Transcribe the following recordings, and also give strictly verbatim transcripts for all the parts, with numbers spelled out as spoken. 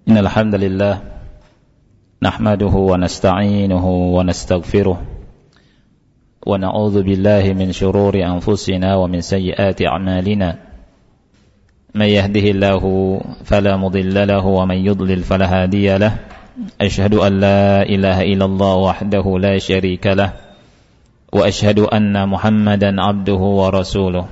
Innal hamdalillah nahmaduhu wa nasta'inuhu wa nastaghfiruh wa na'udzu billahi min shururi anfusina wa min sayyiati a'malina may yahdihillahu fala mudilla lahu wa may yudlil fala hadiya lahu ashhadu an la ilaha illallah wahdahu la syarika lahu wa ashhadu anna Muhammadan abduhu wa rasuluh.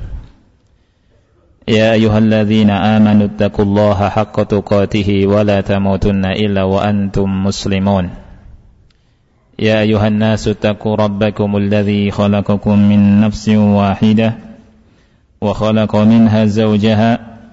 يا أيها الذين آمنوا اتقوا الله حق تقاته ولا تموتن إلا وأنتم مسلمون يا أيها الناس اتقوا ربكم الذي خلقكم من نفس واحدة وخلق منها زوجها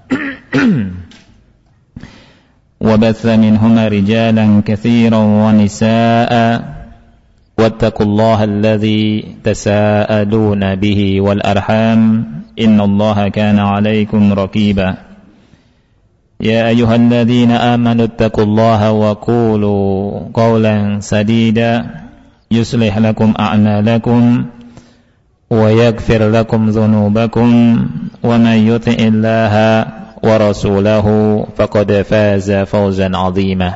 وبث منهما رجالا كثيرا ونساء واتقوا الله الذي تساءلون به والأرحام إن الله كان عليكم رقيبا يا أيها الذين آمنوا اتقوا الله وقولوا قولا سديدا يصلح لكم أعمالكم ويغفر لكم ذنوبكم ومن يطع الله ورسوله فقد فاز فوزا عظيما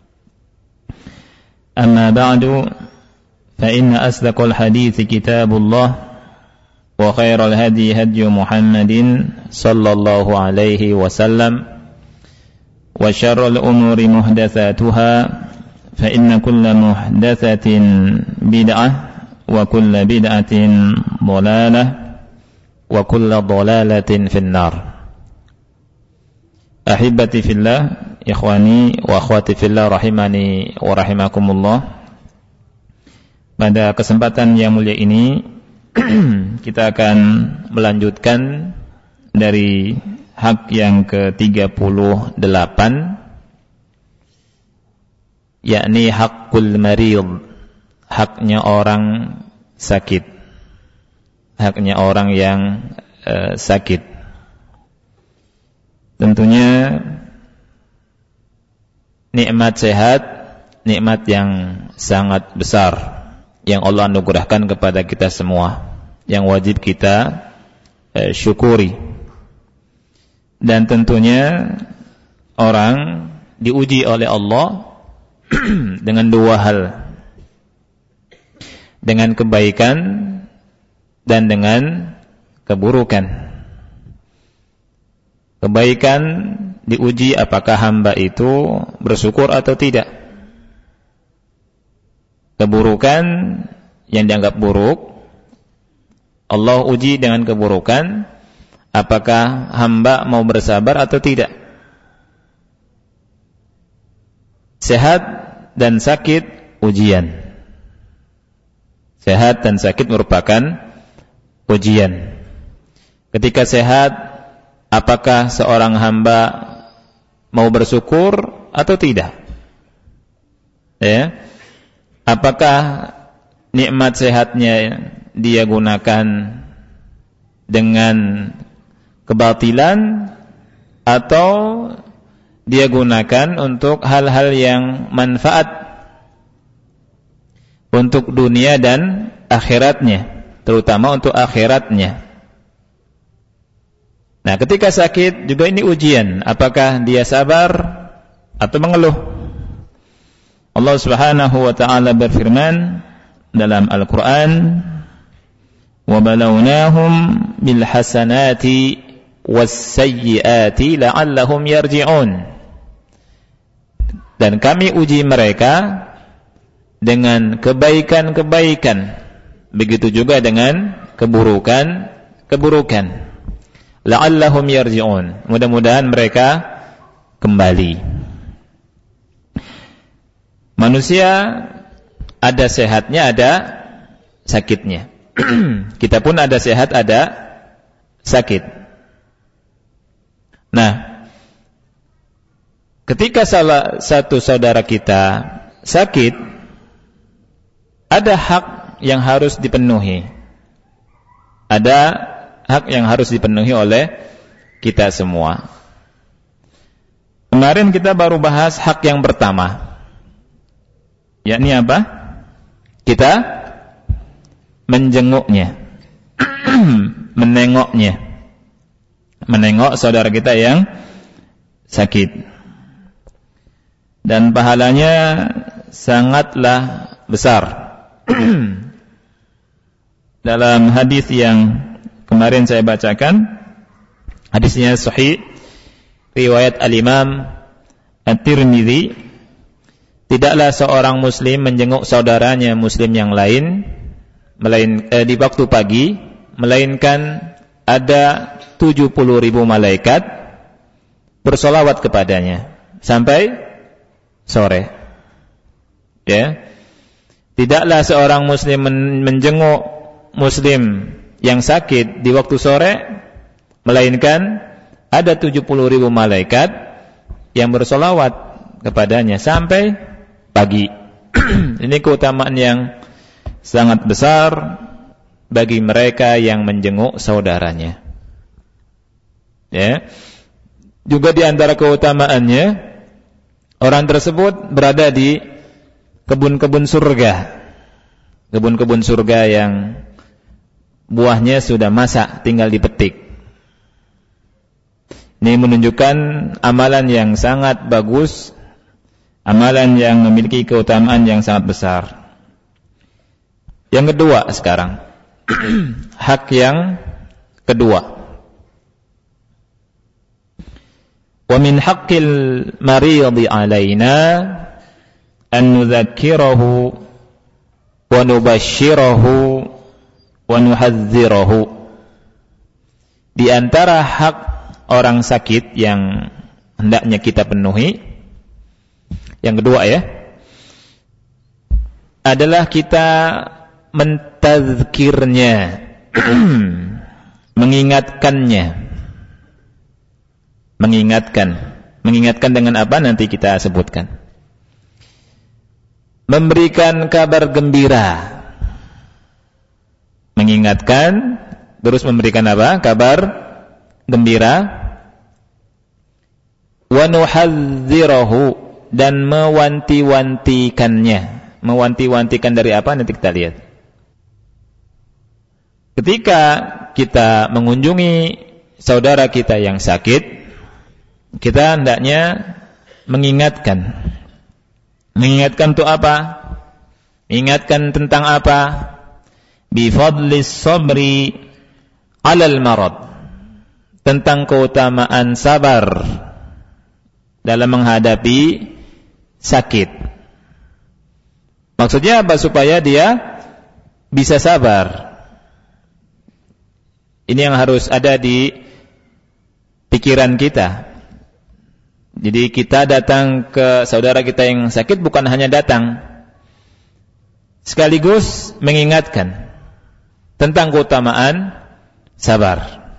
أما بعد فإن أصدق الحديث كتاب الله وخير الهدي هدي محمد صلى الله عليه وسلم وشر الأمور محدثاتها فإن كل محدثة بدعة وكل بدعة ضلالة وكل ضلالة في النار. أحبتي في الله إخواني وأخواتي في الله رحمني ورحمكم الله. Pada kesempatan yang mulia ini kita akan melanjutkan dari hak yang ke tiga puluh delapan, yakni hakul marid, haknya orang sakit, haknya orang yang uh, sakit. Tentunya nikmat sehat, nikmat yang sangat besar yang Allah anugerahkan kepada kita semua, yang wajib kita eh, syukuri. Dan tentunya orang diuji oleh Allah dengan dua hal, dengan kebaikan dan dengan keburukan. Kebaikan diuji apakah hamba itu bersyukur atau tidak. Keburukan yang dianggap buruk, Allah uji dengan keburukan, apakah hamba mau bersabar atau tidak. Sehat dan sakit ujian. Sehat dan sakit merupakan ujian. Ketika sehat, apakah seorang hamba mau bersyukur atau tidak? Ya. Apakah nikmat sehatnya dia gunakan dengan kebatilan atau dia gunakan untuk hal-hal yang manfaat untuk dunia dan akhiratnya, terutama untuk akhiratnya. Nah, ketika sakit juga ini ujian, apakah dia sabar atau mengeluh? Allah Subhanahu wa ta'ala berfirman dalam Al-Qur'an, wa balawnahum bil hasanati was sayyiati la'allahum yarji'un. Dan kami uji mereka dengan kebaikan-kebaikan, begitu juga dengan keburukan-keburukan. La'allahum yarji'un, mudah-mudahan mereka kembali. Manusia ada sehatnya, ada sakitnya. Kita pun ada sehat, ada sakit. Nah, ketika salah satu saudara kita sakit, ada hak yang harus dipenuhi. Ada hak yang harus dipenuhi oleh kita semua. Kemarin kita baru bahas hak yang pertama, yakni apa? Kita menjenguknya, menengoknya, menengok saudara kita yang sakit. dan pahalanya sangatlah besar. Dalam hadis yang kemarin saya bacakan, hadisnya sahih, riwayat Al-Imam At-Tirmidzi, tidaklah seorang muslim menjenguk saudaranya muslim yang lain melain, eh, di waktu pagi, melainkan ada tujuh puluh ribu malaikat bersolawat kepadanya sampai sore. Ya, tidaklah seorang muslim menjenguk muslim yang sakit di waktu sore, melainkan ada tujuh puluh ribu malaikat yang bersolawat kepadanya sampai pagi. Ini keutamaan yang sangat besar bagi mereka yang menjenguk saudaranya. Ya. Juga di antara keutamaannya, orang tersebut berada di kebun-kebun surga. Kebun-kebun surga yang buahnya sudah masak, tinggal dipetik. Ini menunjukkan amalan yang sangat bagus, amalan yang memiliki keutamaan yang sangat besar. Yang kedua sekarang, hak yang kedua. Wa min haqqil maridi alaina an nudzakkirahu wa nubashshirahu wa nuhadzirahu. Di antara hak orang sakit yang hendaknya kita penuhi, yang kedua ya, adalah kita mentazkirnya, mengingatkannya, mengingatkan, mengingatkan dengan apa nanti kita sebutkan. Memberikan kabar gembira, mengingatkan, terus memberikan apa? Kabar gembira. Wa nuhadzirahu, dan mewanti-wantikannya. Mewanti-wantikan dari apa? Nanti kita lihat. Ketika kita mengunjungi saudara kita yang sakit, kita hendaknya mengingatkan. Mengingatkan untuk apa? Mengingatkan tentang apa? Bi fadlis sabri 'alal marad. Tentang keutamaan sabar dalam menghadapi sakit. Maksudnya apa? Supaya dia bisa sabar. Ini yang harus ada di pikiran kita. Jadi kita datang ke saudara kita yang sakit bukan hanya datang, sekaligus mengingatkan tentang keutamaan sabar,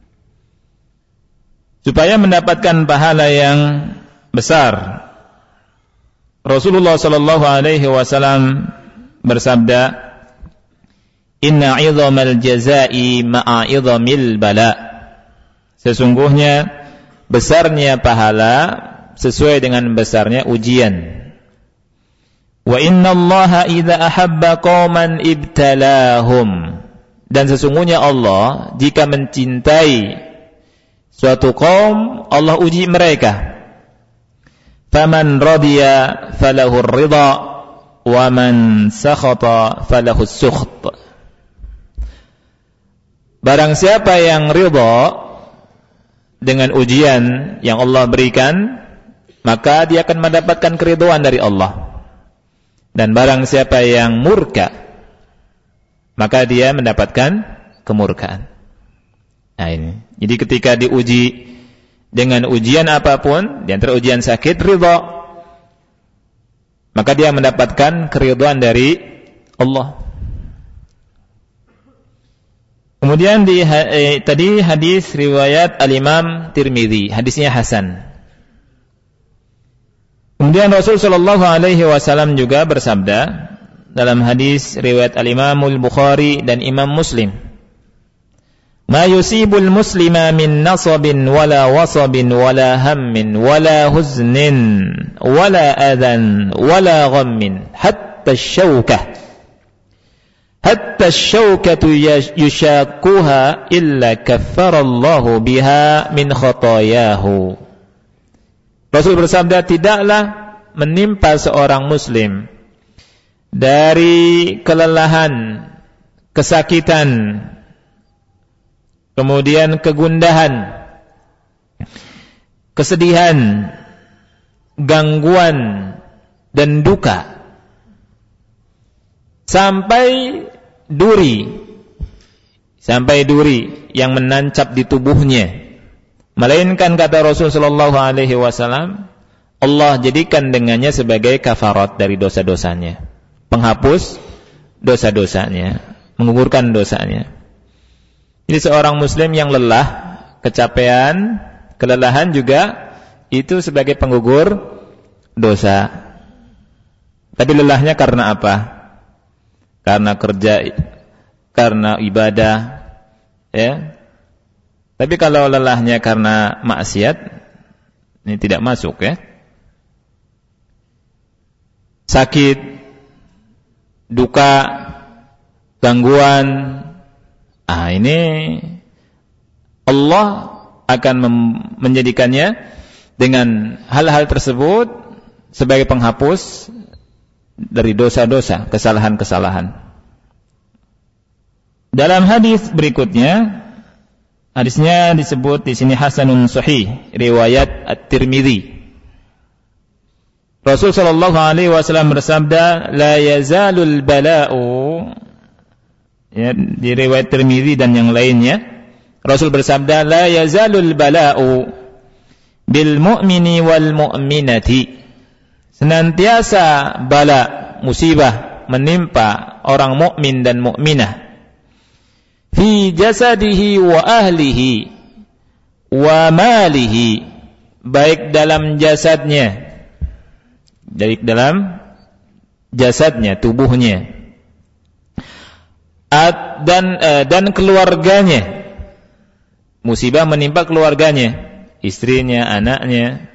supaya mendapatkan pahala yang besar. Rasulullah sallallahu alaihi wasallam bersabda, "Inna 'idhamal jazaa'i ma'a 'idhamil bala." Sesungguhnya besarnya pahala sesuai dengan besarnya ujian. Wa innallaha idza ahabba qauman ibtalahum. Dan sesungguhnya Allah jika mencintai suatu kaum, Allah uji mereka. Faman radiya falahu ar-ridha wa man sakhata falahu as-sukht. Barang siapa yang ridha dengan ujian yang Allah berikan, maka dia akan mendapatkan keridhaan dari Allah. Dan barang siapa yang murka, maka dia mendapatkan kemurkaan. Nah ini. Jadi ketika diuji dengan ujian apapun, di antara ujian sakit, ridha, maka dia mendapatkan keridhaan dari Allah. Kemudian di eh, tadi hadis riwayat Al-Imam Tirmidzi, hadisnya hasan. Kemudian Rasul sallallahu alaihi wasallam juga bersabda dalam hadis riwayat Al-Imam Al-Bukhari dan Imam Muslim, "Ma yusibul muslima min nasabin wala wasabin wala hammin wala huznin wala adhan wala ghammin hatta asy-syaukah hatta asy-syaukatu yushaquha illa kaffarallahu biha min khatayahu." Rasul bersabda, tidaklah menimpa seorang muslim dari kelelahan, kesakitan, kemudian kegundahan, kesedihan, gangguan dan duka, sampai duri, sampai duri yang menancap di tubuhnya, melainkan kata Rasul sallallahu alaihi wasallam, Allah jadikan dengannya sebagai kafarat dari dosa-dosanya, penghapus dosa-dosanya, menggugurkan dosanya. Jadi seorang muslim yang lelah, kecapean, kelelahan juga itu sebagai penggugur dosa. Tapi lelahnya karena apa? Karena kerja, karena ibadah, ya. Tapi kalau lelahnya karena maksiat, ini tidak masuk, ya. Sakit, duka, gangguan, ah ini Allah akan menjadikannya dengan hal-hal tersebut sebagai penghapus dari dosa-dosa, kesalahan-kesalahan. Dalam hadis berikutnya, hadisnya disebut di sini hasanun sahih, riwayat At-Tirmidzi. Rasul sallallahu alaihi wasallam bersabda, la yazalul bala'u, ya, di riwayat Tirmidzi dan yang lainnya, Rasul bersabda, la yazalul bala'u bil mu'mini wal mu'minati. Senantiasa bala, musibah menimpa orang mukmin dan mukminah, fi jasadihi wa ahlihi wa malihi, baik dalam jasadnya, baik dalam jasadnya, tubuhnya, At, dan uh, dan keluarganya. Musibah menimpa keluarganya, istrinya, anaknya.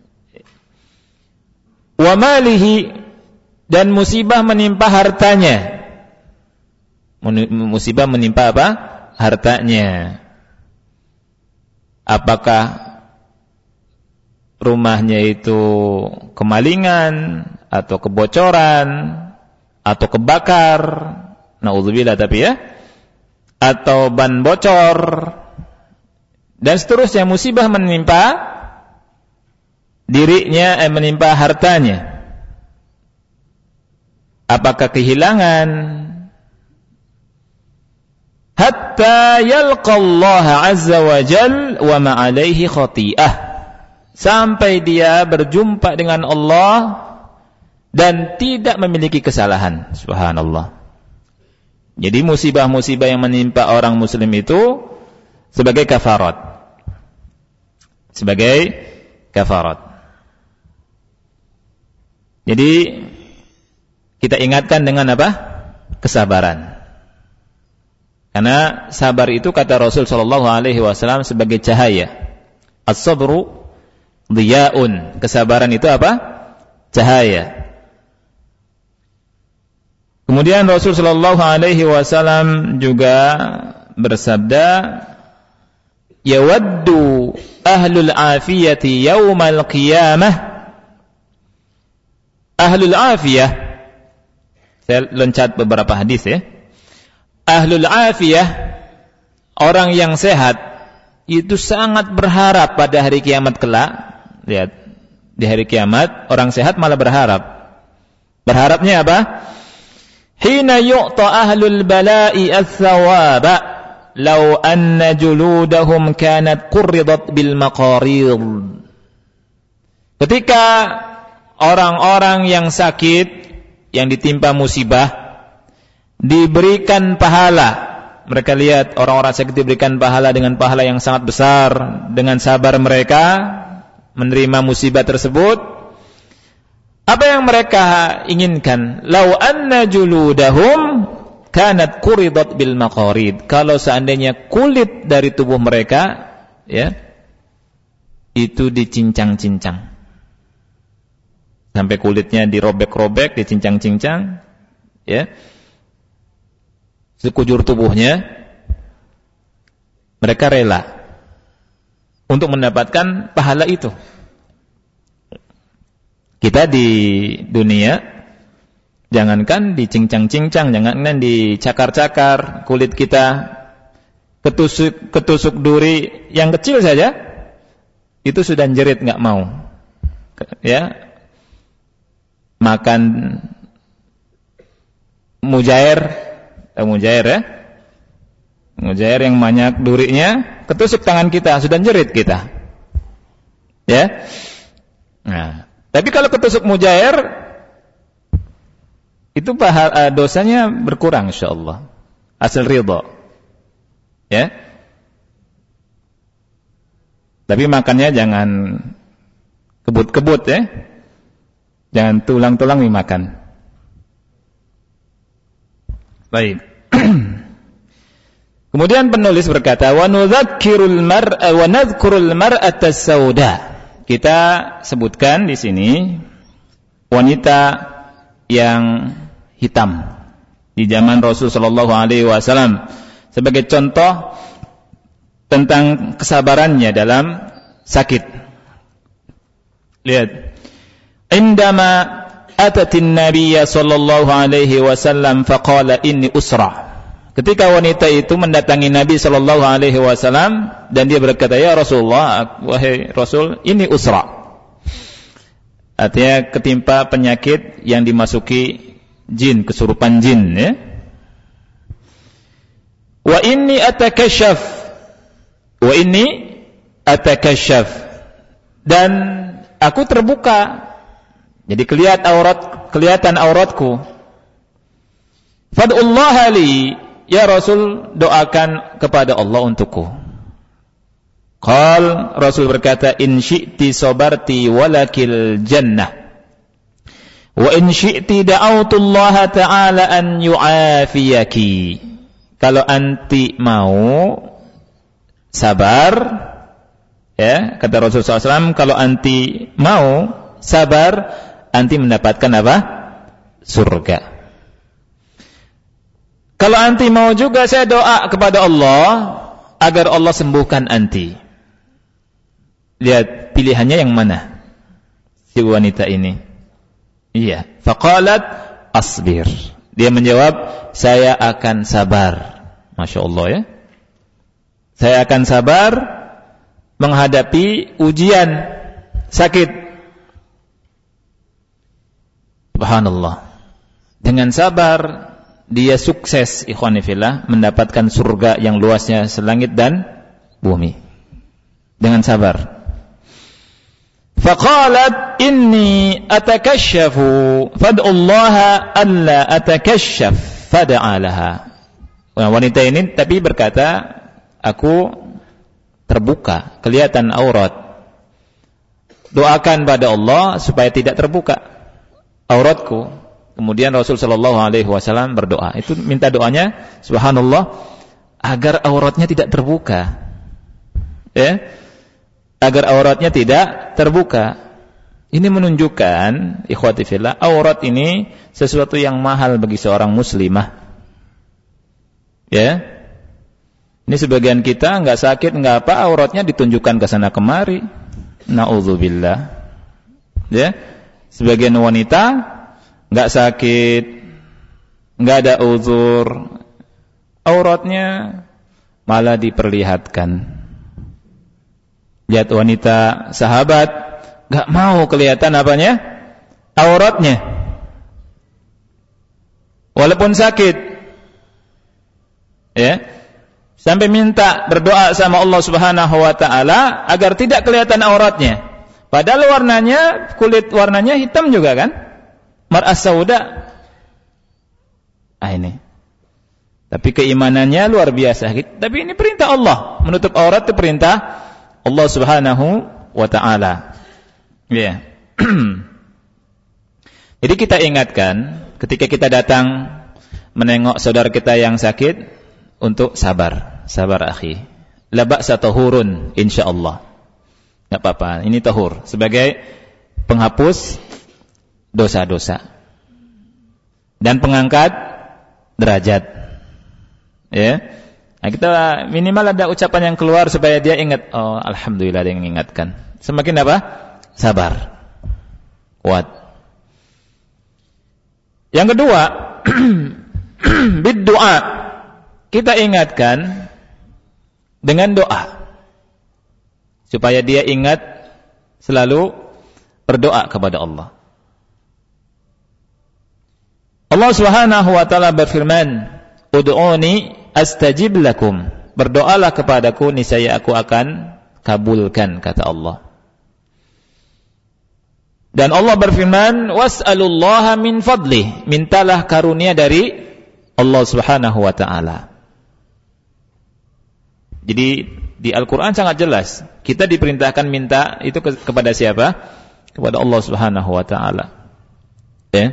Wa malihi, dan musibah menimpa hartanya. Musibah menimpa apa? Hartanya. Apakah rumahnya itu kemalingan atau kebocoran atau kebakar, naudzubillah, tapi ya, atau ban bocor dan seterusnya, musibah menimpa dirinya, eh, menimpa hartanya. Apakah kehilangan, hatta yalqallaha azza wa jal wa ma alaihi khati'ah, sampai dia berjumpa dengan Allah dan tidak memiliki kesalahan. Subhanallah. Jadi musibah-musibah yang menimpa orang muslim itu sebagai kafarat, sebagai kafarat. Jadi kita ingatkan dengan apa? Kesabaran. Karena sabar itu kata Rasul sallallahu alaihi wasallam sebagai cahaya. As-sabru dhiya'un. Kesabaran itu apa? Cahaya. Kemudian Rasul sallallahu alaihi wasallam juga bersabda, yawaddu ahlul afiyati yaumal qiyamah. Ahlul afiyah, saya loncat beberapa hadis ya. Ahlul afiyah, orang yang sehat, itu sangat berharap pada hari kiamat kelak. Lihat, di hari kiamat orang sehat malah berharap. Berharapnya apa? Hina yu'ta ahlul bala'i ats-tsawaba law anna juludahum kanat qurridat bil maqarir. Ketika orang-orang yang sakit, yang ditimpa musibah, diberikan pahala. Mereka lihat orang-orang sakit diberikan pahala dengan pahala yang sangat besar, dengan sabar mereka menerima musibah tersebut. Apa yang mereka inginkan? Lau anna juludahum kanat quridat bil maqarid. Kalau seandainya kulit dari tubuh mereka, ya, itu dicincang-cincang. Sampai kulitnya dirobek-robek, dicincang-cincang, ya. Sekujur tubuhnya, mereka rela untuk mendapatkan pahala itu. Kita di dunia, jangankan dicincang-cincang, jangankan dicakar-cakar kulit kita, ketusuk ketusuk duri yang kecil saja itu sudah jerit nggak mau, ya. Makan mujair, eh, mujair ya, mujair yang banyak durinya, ketusuk tangan kita sudah jerit kita, ya. Nah. Tapi kalau ketusuk mujair, itu pahala, dosanya berkurang insyaallah. Hasil ridha. Ya. Tapi makannya jangan kebut-kebut ya. Jangan tulang-tulang dimakan. Baik. Kemudian penulis berkata, "Wa nudzakkirul mar'a wa nadhkurul mar'ata as-sauda." Kita sebutkan di sini wanita yang hitam di zaman Rasul sallallahu alaihi wasallam sebagai contoh tentang kesabarannya dalam sakit. Lihat, indama atatin nabiyya sallallahu alaihi wasallam faqala inni usra. Ketika wanita itu mendatangi Nabi sallallahu alaihi wasallam dan dia berkata, "Ya Rasulullah, wahai Rasul, ini usra." Artinya ketimpa penyakit yang dimasuki jin, kesurupan jin ya. Wa inni atakashaf. Wa inni atakashaf. Dan aku terbuka. Jadi kelihatan aurat, kelihatan auratku. Fad'ullaha li. Ya Rasul, doakan kepada Allah untukku. Qal, Rasul berkata, in syi'ti sabarti walakil jannah. Wa in syi'ti da'autullaha ta'ala an yu'afiyaki. Kalau anti mau sabar, ya, kata Rasul sallallahu alaihi wasallam, kalau anti mau sabar, anti mendapatkan apa? Surga. Kalau anti mau juga, saya doa kepada Allah agar Allah sembuhkan anti. Lihat pilihannya yang mana si wanita ini. Iya, faqalat asbir. Dia menjawab, saya akan sabar. Masya Allah ya. Saya akan sabar menghadapi ujian sakit. Subhanallah. Dengan sabar dia sukses, ikhwani fillah, mendapatkan surga yang luasnya selangit dan bumi. Dengan sabar. Faqalat inni atakashafu fad'ullaha alla atakashaf fad'alaha. Nah, wanita ini tapi berkata, aku terbuka, kelihatan aurat. Doakan pada Allah supaya tidak terbuka auratku. Kemudian Rasul sallallahu alaihi wasallam berdoa. Itu minta doanya, subhanallah, agar auratnya tidak terbuka. Ya. Agar auratnya tidak terbuka. Ini menunjukkan, ikhwati fillah, aurat ini sesuatu yang mahal bagi seorang muslimah. Ya. Ini sebagian kita enggak sakit, enggak apa, auratnya ditunjukkan ke sana kemari. Nauzubillah. Ya. Sebagian wanita enggak sakit, enggak ada uzur, auratnya malah diperlihatkan. Lihat wanita sahabat enggak mau kelihatan apanya? Auratnya. Walaupun sakit. Ya. Sampai minta berdoa sama Allah Subhanahu wa taala agar tidak kelihatan auratnya. Padahal warnanya, kulit warnanya hitam juga kan? Mar'as sauda. Ah ini. Tapi keimanannya luar biasa. Tapi ini perintah Allah. Menutup aurat itu perintah Allah Subhanahu wa taala. Ya. Yeah. Jadi kita ingatkan ketika kita datang menengok saudara kita yang sakit untuk sabar. Sabar akhi. La ba'sa tahurun insyaallah. Enggak apa-apa. Ini tahur sebagai penghapus dosa-dosa dan pengangkat derajat. Ya. Nah, kita minimal ada ucapan yang keluar supaya dia ingat, oh alhamdulillah ada yang mengingatkan. Semakin apa? Sabar. kuat. Yang kedua, bid-du'a, kita ingatkan dengan doa supaya dia ingat selalu berdoa kepada Allah. Allah Subhanahu wa taala berfirman, "Ud'uni astajib lakum." Berdoalah kepadaku, niscaya aku akan kabulkan, kata Allah. Dan Allah berfirman, "Was'alullaha min fadlih." Mintalah karunia dari Allah Subhanahu wa taala. Jadi di Al-Qur'an sangat jelas, kita diperintahkan minta itu ke- kepada siapa? Kepada Allah Subhanahu wa taala. Ya.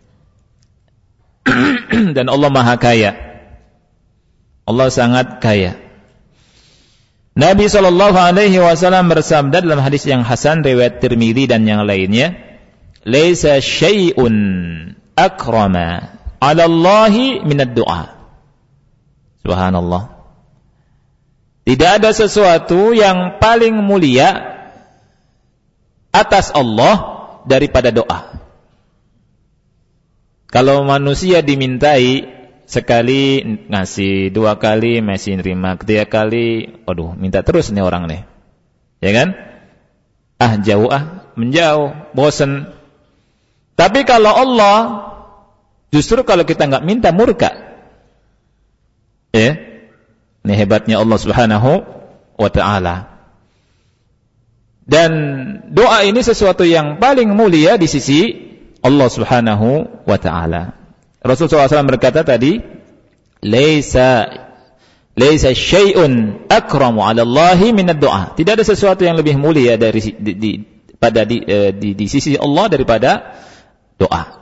Dan Allah Maha Kaya. Allah sangat kaya. Nabi sallallahu alaihi wasallam bersabda dalam hadis yang hasan riwayat Tirmidzi dan yang lainnya, "Laisa syai'un akrama 'ala Allahi min ad-du'a." Subhanallah. Tidak ada sesuatu yang paling mulia atas Allah daripada doa. Kalau manusia dimintai sekali ngasih, dua kali masih nerima, ketiga kali, aduh, minta terus nih orang nih. Ya kan? Ah, jauh ah, menjauh, bosan. Tapi kalau Allah, justru kalau kita enggak minta murka. Ya. Ini hebatnya Allah Subhanahu wa taala. Dan doa ini sesuatu yang paling mulia di sisi Allah Subhanahu wa taala. Rasulullah shallallahu alaihi wasallam berkata tadi, "Laisa laisa syai'un akramu 'ala Allahi min ad-du'a." Tidak ada sesuatu yang lebih mulia dari di, di pada di, di di sisi Allah daripada doa.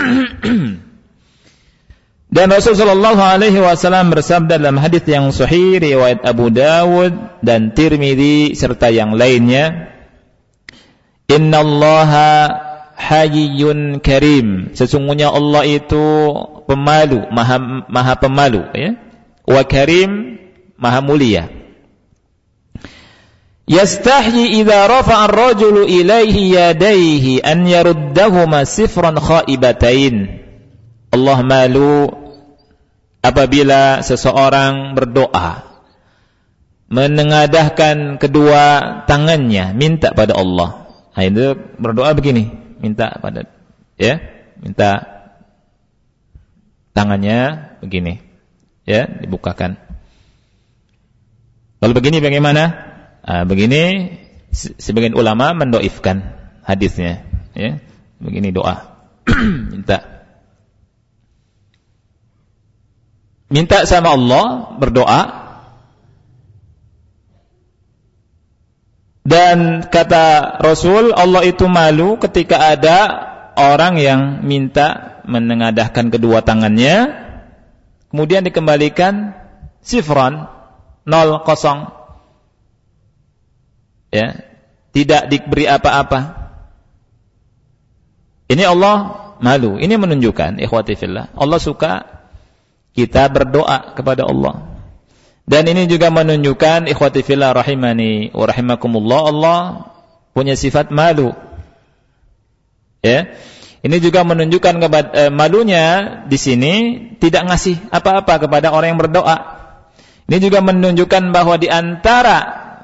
Dan Rasulullah shallallahu alaihi wasallam bersabda dalam hadis yang sahih riwayat Abu Dawud dan Tirmidzi serta yang lainnya, "Innallaha Hayyun Karim." Sesungguhnya Allah itu pemalu, maha, maha pemalu, ya. Wa Karim, maha mulia. Yastahyi idza rafa'a ar-rajulu ilaihi yadayhi an yaruddahuma sifran khaibatain. Allah malu apabila seseorang berdoa menengadahkan kedua tangannya minta pada Allah. Nah, itu berdoa begini, minta pada, ya, minta tangannya begini, ya, dibukakan. Kalau begini bagaimana? Nah, begini sebagian ulama mendoifkan hadisnya, ya, begini doa, minta, minta sama Allah, berdoa. Dan kata Rasul, Allah itu malu ketika ada orang yang minta menengadahkan kedua tangannya, kemudian dikembalikan sifran, nol, kosong, ya, tidak diberi apa-apa. Ini Allah malu. Ini menunjukkan, ikhwati fillah, Allah suka kita berdoa kepada Allah. Dan ini juga menunjukkan, ikhwati fillah rahimani wa rahimakumullah, Allah punya sifat malu. Ya. Ini juga menunjukkan kepada, eh, malunya di sini tidak ngasih apa-apa kepada orang yang berdoa. Ini juga menunjukkan bahwa di antara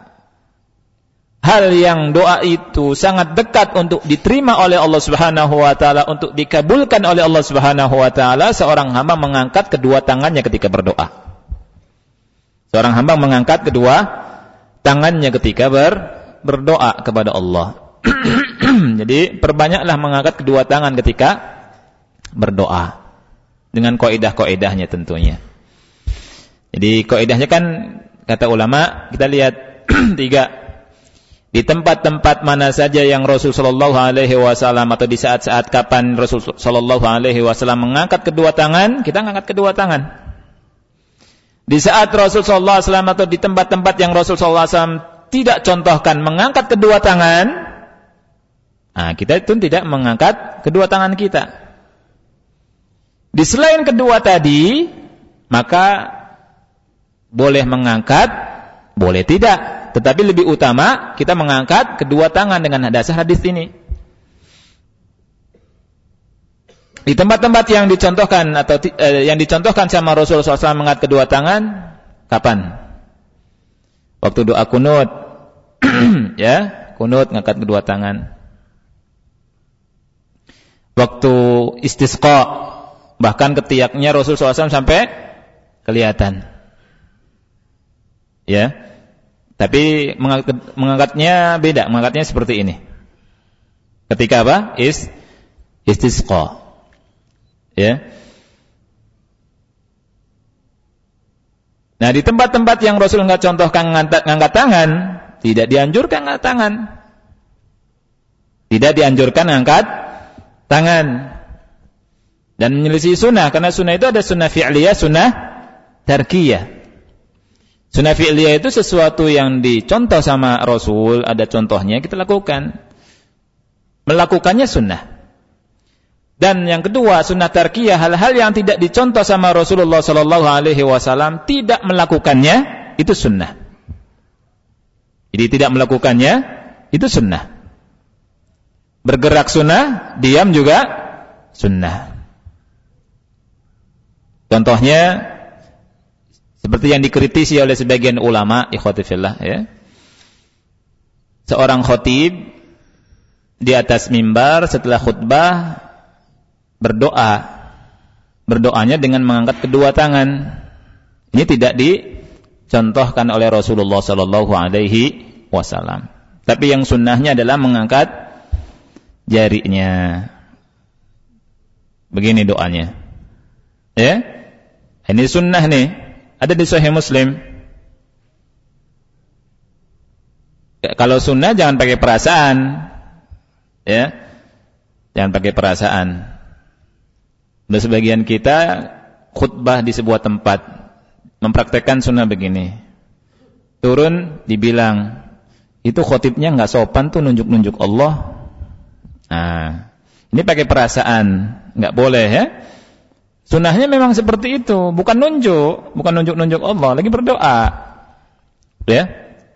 hal yang doa itu sangat dekat untuk diterima oleh Allah Subhanahu wa taala, untuk dikabulkan oleh Allah Subhanahu wa taala, seorang hamba mengangkat kedua tangannya ketika berdoa. Seorang hamba mengangkat kedua tangannya ketika ber, berdoa kepada Allah. Jadi perbanyaklah mengangkat kedua tangan ketika berdoa dengan kaidah-kaidahnya tentunya. Jadi kaidahnya kan kata ulama, kita lihat tiga. Di tempat-tempat mana saja yang Rasul sallallahu alaihi wasallam atau di saat-saat kapan Rasul sallallahu alaihi wasallam mengangkat kedua tangan, kita mengangkat kedua tangan. Di saat Rasul sallallahu alaihi wasallam atau di tempat-tempat yang Rasul sallallahu alaihi wasallam tidak contohkan mengangkat kedua tangan, nah, kita itu tidak mengangkat kedua tangan kita. Di selain kedua tadi, maka boleh mengangkat, boleh tidak. Tetapi lebih utama kita mengangkat kedua tangan dengan dasar hadis ini. Di tempat-tempat yang dicontohkan atau eh, yang dicontohkan sama Rasulullah shallallahu alaihi wasallam mengangkat kedua tangan, kapan? Waktu doa kunut, ya, kunut ngangkat kedua tangan. Waktu istisqa, bahkan ketiaknya Rasulullah shallallahu alaihi wasallam sampai kelihatan. Ya, tapi mengangkat, mengangkatnya beda, mengangkatnya seperti ini. Ketika apa? Is, istisqa. Ya. Nah, di tempat-tempat yang Rasul enggak contohkan ngangkat, ngangkat tangan, tidak dianjurkan ngangkat tangan. Tidak dianjurkan ngangkat tangan. Dan menyelisih sunnah, karena sunnah itu ada sunnah fi'liyah, sunnah tarkiyah. Sunnah fi'liyah itu sesuatu yang dicontoh sama Rasul, ada contohnya, kita lakukan. Melakukannya sunnah. Dan yang kedua, sunnah tarkiyah, hal-hal yang tidak dicontoh sama Rasulullah sallallahu alaihi wasallam, tidak melakukannya, itu sunnah. Jadi tidak melakukannya, itu sunnah. Bergerak sunnah, diam juga sunnah. Contohnya, seperti yang dikritisi oleh sebagian ulama, ikhwati fillah, ya. Seorang khatib di atas mimbar setelah khutbah berdoa, berdoanya dengan mengangkat kedua tangan. Ini tidak dicontohkan oleh Rasulullah sallallahu alaihi wasallam. Tapi yang sunnahnya adalah mengangkat jarinya. Begini doanya. Ya? Ini sunnah nih, ada di Sahih Muslim. Ya, kalau sunnah jangan pakai perasaan. Ya. Jangan pakai perasaan. Ada sebagian kita khutbah di sebuah tempat mempraktekkan sunnah begini. Turun dibilang, itu khotibnya enggak sopan tuh nunjuk-nunjuk Allah. Nah, ini pakai perasaan, enggak boleh ya. Sunnahnya memang seperti itu, bukan nunjuk, bukan nunjuk-nunjuk Allah, lagi berdoa. Ya.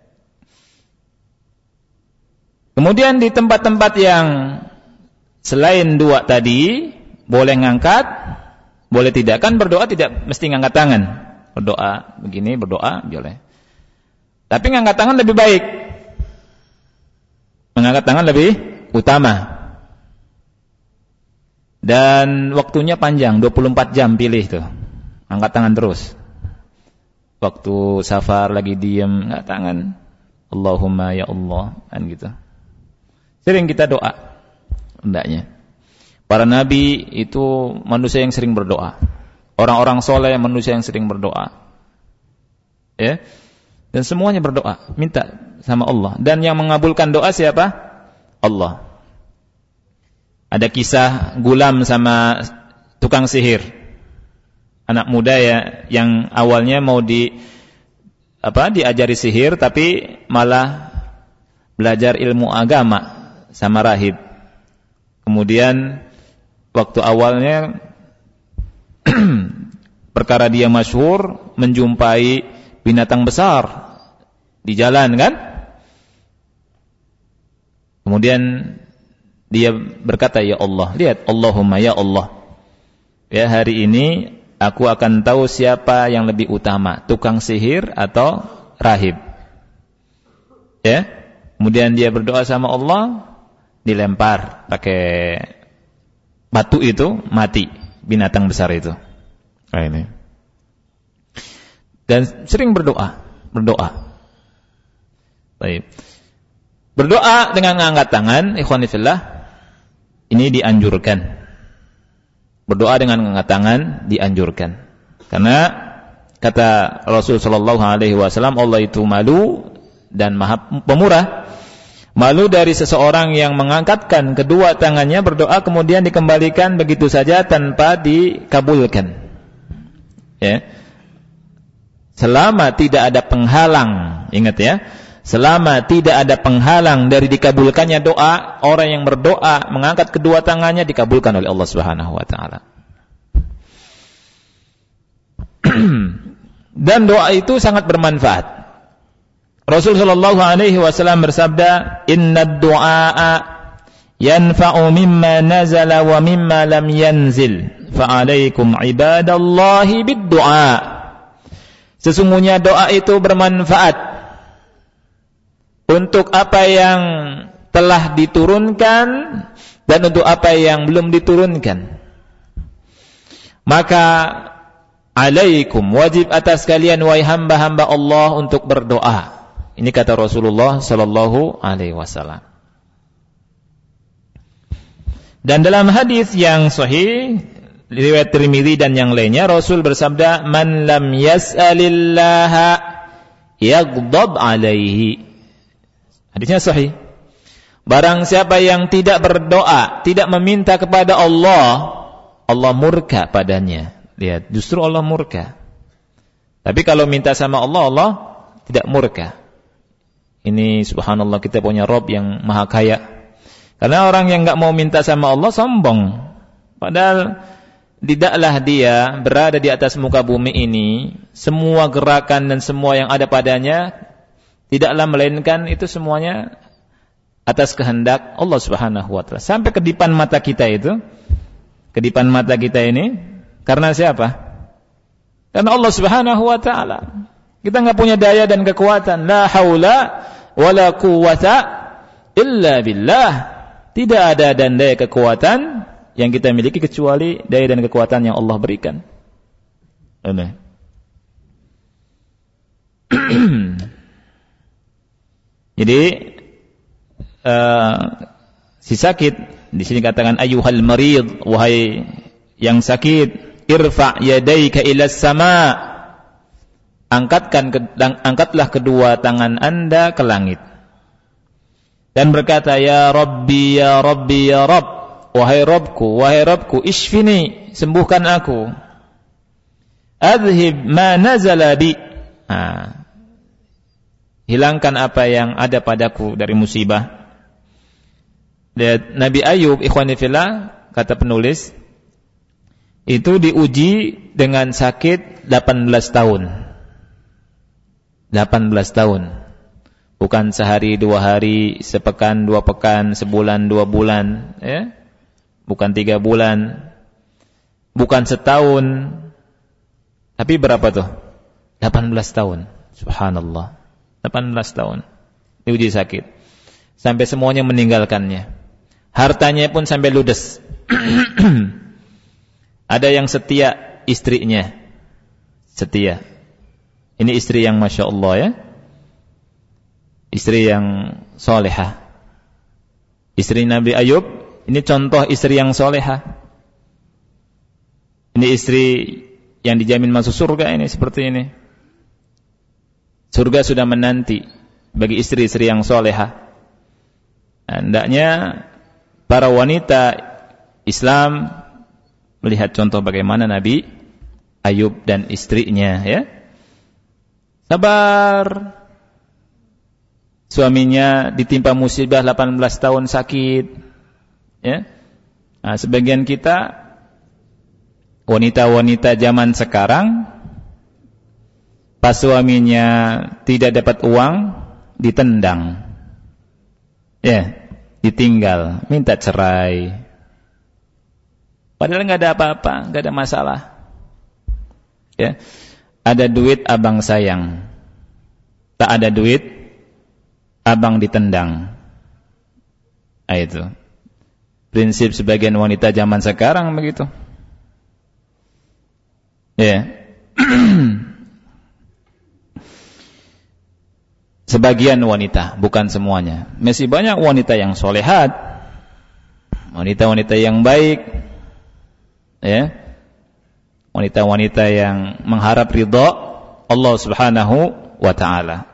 Kemudian di tempat-tempat yang selain dua tadi, boleh ngangkat, boleh tidak. Kan berdoa tidak mesti ngangkat tangan. Berdoa begini, berdoa boleh. Tapi ngangkat tangan lebih baik. Mengangkat tangan lebih utama. Dan waktunya panjang, dua puluh empat jam pilih tuh. Angkat tangan terus. Waktu safar lagi diam, angkat tangan. Allahumma ya Allah, kan gitu. Sering kita doa. Hendaknya. Para nabi itu manusia yang sering berdoa. Orang-orang soleh manusia yang sering berdoa. Ya. Dan semuanya berdoa, minta sama Allah. Dan yang mengabulkan doa siapa? Allah. Ada kisah Gulam sama tukang sihir. Anak muda ya yang awalnya mau di apa? diajari sihir tapi malah belajar ilmu agama sama rahib. Kemudian waktu awalnya perkara dia masyhur menjumpai binatang besar di jalan kan? Kemudian dia berkata, ya Allah, lihat, Allahumma ya Allah. Ya, hari ini aku akan tahu siapa yang lebih utama, tukang sihir atau rahib. Ya. Kemudian dia berdoa sama Allah, dilempar pakai batu itu, mati binatang besar itu. Nah, ini. Dan sering berdoa, berdoa. Baik. Berdoa dengan mengangkat tangan, ikhwani fillah, ini dianjurkan. Berdoa dengan mengangkat tangan dianjurkan. Karena kata Rasul sallallahu alaihi wasallam, Allah itu malu dan Maha Pemurah. Malu dari seseorang yang mengangkatkan kedua tangannya berdoa kemudian dikembalikan begitu saja tanpa dikabulkan. Ya. Selama tidak ada penghalang, ingat ya. Selama tidak ada penghalang dari dikabulkannya doa, orang yang berdoa mengangkat kedua tangannya dikabulkan oleh Allah Subhanahu wa taala. Dan doa itu sangat bermanfaat. Rasul sallallahu alaihi wasallam bersabda, "Innad du'a yanfa'u mimma nazala wa mimma lam yanzil fa'alaikum ibadallahi bid-du'a. Sesungguhnya doa itu bermanfaat untuk apa yang telah diturunkan dan untuk apa yang belum diturunkan. Maka alaikum, wajib atas kalian wahai hamba-hamba Allah untuk berdoa. Ini kata Rasulullah sallallahu alaihi wasallam. Dan dalam hadis yang sahih riwayat Tirmidzi dan yang lainnya, Rasul bersabda, "Man lam yas'alillaha yaghdab alaihi." Hadisnya sahih. Barang siapa yang tidak berdoa, tidak meminta kepada Allah, Allah murka padanya. Lihat, justru Allah murka. Tapi kalau minta sama Allah, Allah tidak murka. Ini subhanallah, kita punya Rabb yang maha kaya. Karena orang yang enggak mau minta sama Allah sombong. Padahal tidaklah dia berada di atas muka bumi ini, semua gerakan dan semua yang ada padanya tidaklah melainkan itu semuanya atas kehendak Allah Subhanahu wa taala. Sampai kedipan mata kita itu, kedipan mata kita ini karena siapa? Karena Allah Subhanahu wa taala. Kita enggak punya daya dan kekuatan. La haula wala quwwata illa billah. Tidak ada dan daya kekuatan yang kita miliki kecuali daya dan kekuatan yang Allah berikan. Amin. Jadi uh, si sakit di sini katakan ayyuhal marid, wahai yang sakit, irfa' yadayka ila sama, angkatkan angkatlah kedua tangan Anda ke langit dan berkata, ya Rabbi ya Rabbi ya Rabb, wahai Rabbku wahai Rabbku, ishfini, sembuhkan aku, adhib ma nazala bi, nah, hilangkan apa yang ada padaku dari musibah. Dan Nabi Ayub, ikhwani fillah, kata penulis, itu diuji dengan sakit delapan belas tahun. delapan belas tahun. Bukan sehari, dua hari, sepekan, dua pekan, sebulan, dua bulan, ya. Bukan tiga bulan, bukan setahun, tapi berapa tuh? delapan belas tahun. Subhanallah. delapan belas tahun diuji sakit sampai semuanya meninggalkannya, hartanya pun sampai ludes. Ada yang setia istrinya, setia. Ini istri yang masya Allah ya, istri yang solehah, istri Nabi Ayub. Ini contoh istri yang solehah. Ini istri yang dijamin masuk surga, ini seperti ini. Surga sudah menanti bagi istri-istri yang solehah. Hendaknya para wanita Islam melihat contoh bagaimana Nabi Ayub dan istrinya, ya. Sabar. Suaminya ditimpa musibah delapan belas tahun sakit, ya. Nah, sebagian kita wanita-wanita zaman sekarang, pas suaminya tidak dapat uang, ditendang, ya, ditinggal, minta cerai. Padahal nggak ada apa-apa, nggak ada masalah. Ya, ada duit abang sayang, tak ada duit abang ditendang. Nah, itu prinsip sebagian wanita zaman sekarang begitu. Ya. Sebagian wanita, bukan semuanya. Masih banyak wanita yang solehat, wanita-wanita yang baik, ya, wanita-wanita yang mengharap ridha Allah Subhanahu wa taala.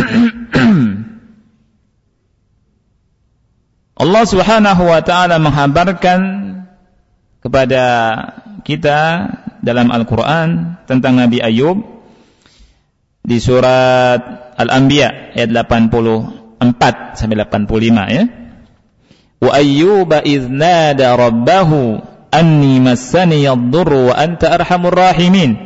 Allah Subhanahu wa taala menghabarkan kepada kita dalam Al-Qur'an tentang Nabi Ayub di surat Al-Anbiya ayat delapan puluh empat sampai delapan puluh lima, ya. Wa ayyuba idz nada rabbahu anni massani ad-durru wa anta arhamur rahimin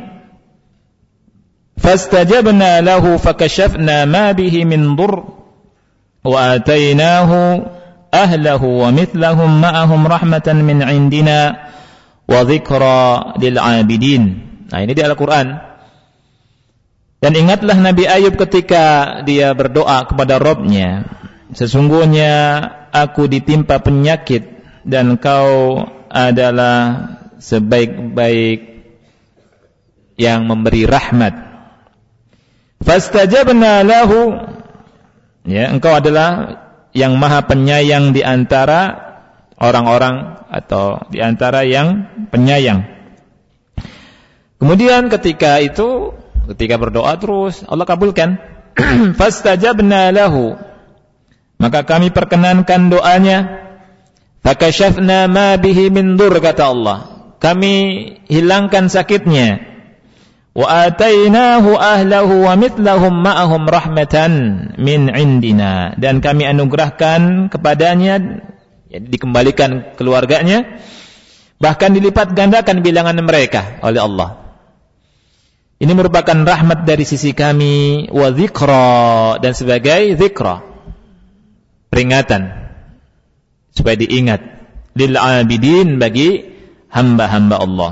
fastajabna lahu fakashafna ma bihi min durr wa atainahu ahlahu wa mithlahum ma'ahum rahmatan min indina wa dhikra lil 'abidin. Nah, ini di Al-Qur'an. Dan ingatlah Nabi Ayub ketika dia berdoa kepada Rabb-Nya, sesungguhnya aku ditimpa penyakit dan kau adalah sebaik-baik yang memberi rahmat. Fastajabna lahu, ya, engkau adalah yang maha penyayang di antara orang-orang atau di antara yang penyayang. Kemudian ketika itu, ketika berdoa terus Allah kabulkan. Fastajabna lahu, maka kami perkenankan doanya. Fakashafna ma bihi min dur, kata Allah, kami hilangkan sakitnya. Wa atainahu ahlahu wa mithlahum ma'ahum rahmatan min indina, dan kami anugerahkan kepadanya, ya, dikembalikan keluarganya, bahkan dilipat gandakan bilangan mereka oleh Allah. Ini merupakan rahmat dari sisi kami, wa dzikra, dan sebagai dzikra, peringatan supaya diingat, lil 'abidin, bagi hamba-hamba Allah.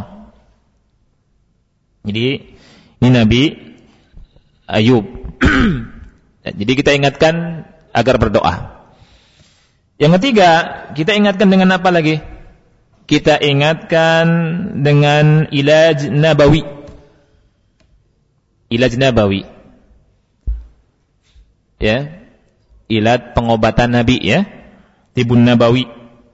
Jadi ini Nabi Ayub. Jadi kita ingatkan agar berdoa. Yang ketiga, kita ingatkan dengan apa lagi? Kita ingatkan dengan ilaj nabawi. Ilaj nabawi, ya, ilat pengobatan Nabi, ya, tibun nabawi.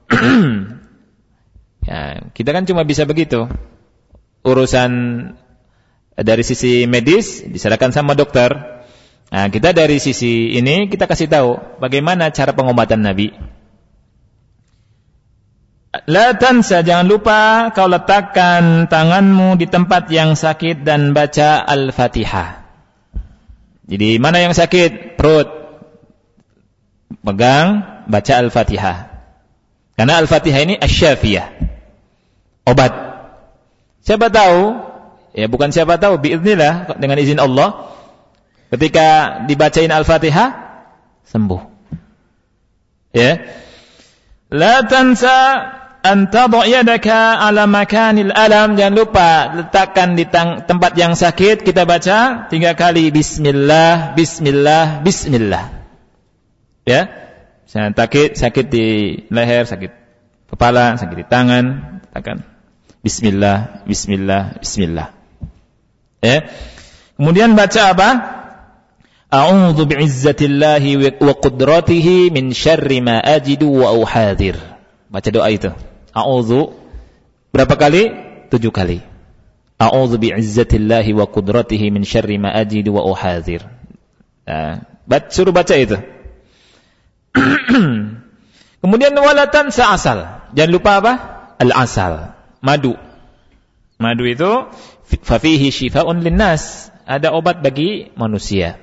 Ya, kita kan cuma bisa begitu. Urusan dari sisi medis diserahkan sama dokter. Nah, kita dari sisi ini kita kasih tahu bagaimana cara pengobatan Nabi. La tansa, jangan lupa kau letakkan tanganmu di tempat yang sakit dan baca Al-Fatihah. Jadi mana yang sakit? Perut. Pegang, baca Al-Fatihah. Karena Al-Fatihah ini asy-syafiyah, obat. Siapa tahu, ya bukan siapa tahu, biiznillah, dengan izin Allah, ketika dibacain Al-Fatihah sembuh. Ya. La tansa an tadha yadaka ala makanil alam, jangan lupa letakkan di tang- tempat yang sakit, kita baca tiga kali bismillah, bismillah, bismillah. Ya, saya sakit, sakit di leher, sakit kepala, sakit di tangan, letakkan bismillah, bismillah, bismillah. Ya. Kemudian baca apa? A'udzu bi'izzatillahi wa qudratihi min syarri ma ajidu wa uhadir. Baca doa itu. A'udzu berapa kali? Tujuh kali. A'udzu bi'izzatillahi wa qudratihi min syarri ma ajidu wa uhadir. Nah, suruh baca itu. Kemudian walatan sa'asal. Jangan lupa apa? Al-asal, madu. Madu itu fa fihi syifaa'un linnas, ada obat bagi manusia.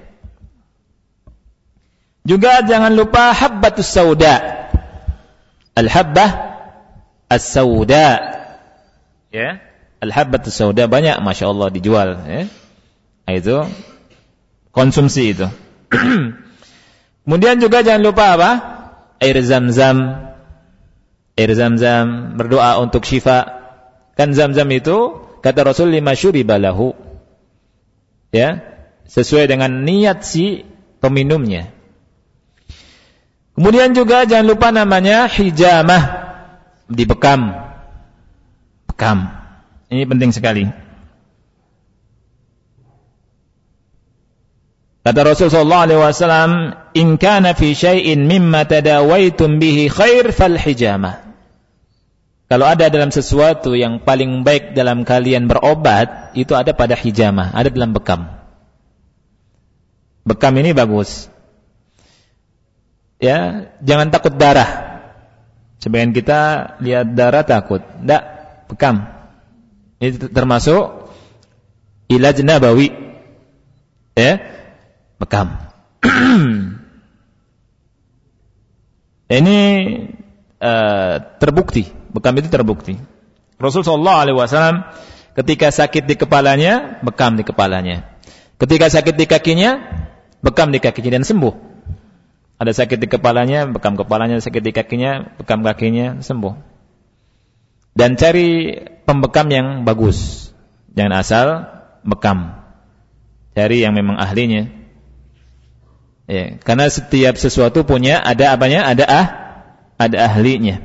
Juga jangan lupa habbatus sauda. Al-habbah as-sauda. Ya, al-habbatus sauda banyak masyaallah dijual, ya. Itu konsumsi itu. Kemudian juga jangan lupa apa? Air Zam-Zam. Air Zam-Zam, berdoa untuk syifa. Kan Zam-Zam itu kata Rasul lima syuriba lahu. Ya, sesuai dengan niat si peminumnya. Kemudian juga jangan lupa namanya hijamah, dibekam. Bekam. Ini penting sekali. Kata Rasul sallallahu alaihi wasallam, "In kana fi syai'in mimma tadawaitum bihi khair fal hijamah." Kalau ada dalam sesuatu yang paling baik dalam kalian berobat, itu ada pada hijamah, ada dalam bekam. Bekam ini bagus. Ya, jangan takut darah. Sebagian kita lihat darah takut. Tidak, bekam. Ini termasuk ilaj nabawi. Ya, bekam. Ini uh, terbukti. Bekam itu terbukti. Rasulullah shallallahu alaihi wasallam ketika sakit di kepalanya, bekam di kepalanya. Ketika sakit di kakinya, bekam di kakinya dan sembuh. Ada sakit di kepalanya, bekam kepalanya, sakit di kakinya, bekam kakinya, sembuh. Dan cari pembekam yang bagus. Jangan asal bekam. Cari yang memang ahlinya. Ya, karena setiap sesuatu punya ada apanya? Ada ah, ada ahlinya.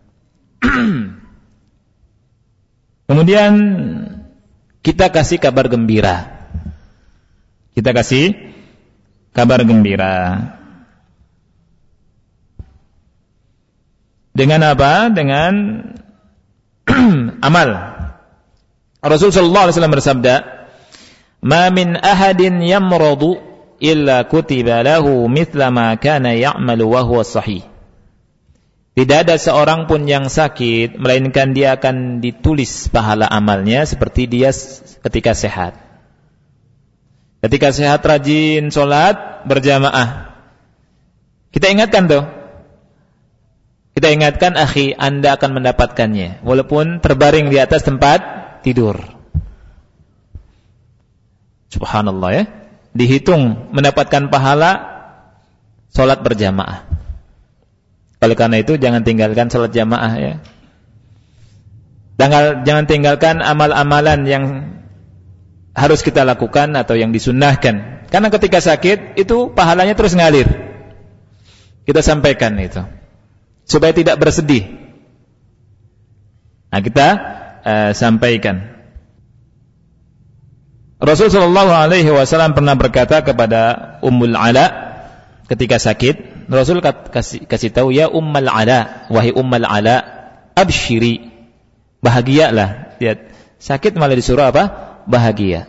Kemudian kita kasih kabar gembira. Kita kasih kabar gembira. Dengan apa? Dengan amal. Rasul sallallahu alaihi wasallam bersabda, "Ma min ahadin yamradu illa kutiba lahu mithla ma kana ya'malu wa huwa sahih." Tidak ada seorang pun yang sakit melainkan dia akan ditulis pahala amalnya seperti dia ketika sehat. Ketika sehat rajin salat berjamaah. Kita ingatkan tuh. Kita ingatkan, akhi, Anda akan mendapatkannya walaupun terbaring di atas tempat tidur. Subhanallah ya. Dihitung mendapatkan pahala salat berjamaah. Oleh karena itu jangan tinggalkan salat jamaah ya. Jangan, jangan tinggalkan amal-amalan yang harus kita lakukan atau yang disunnahkan. Karena ketika sakit itu pahalanya terus ngalir. Kita sampaikan itu supaya tidak bersedih. Nah, kita uh, sampaikan. Rasulullah shallallahu alaihi wasallam pernah berkata kepada Ummul Ala ketika sakit. Rasul kasih, kasih tahu, ya Ummul Ala, wahai Ummul Ala, abshiri, bahagialah. Lihat, sakit malah disuruh apa? Bahagia.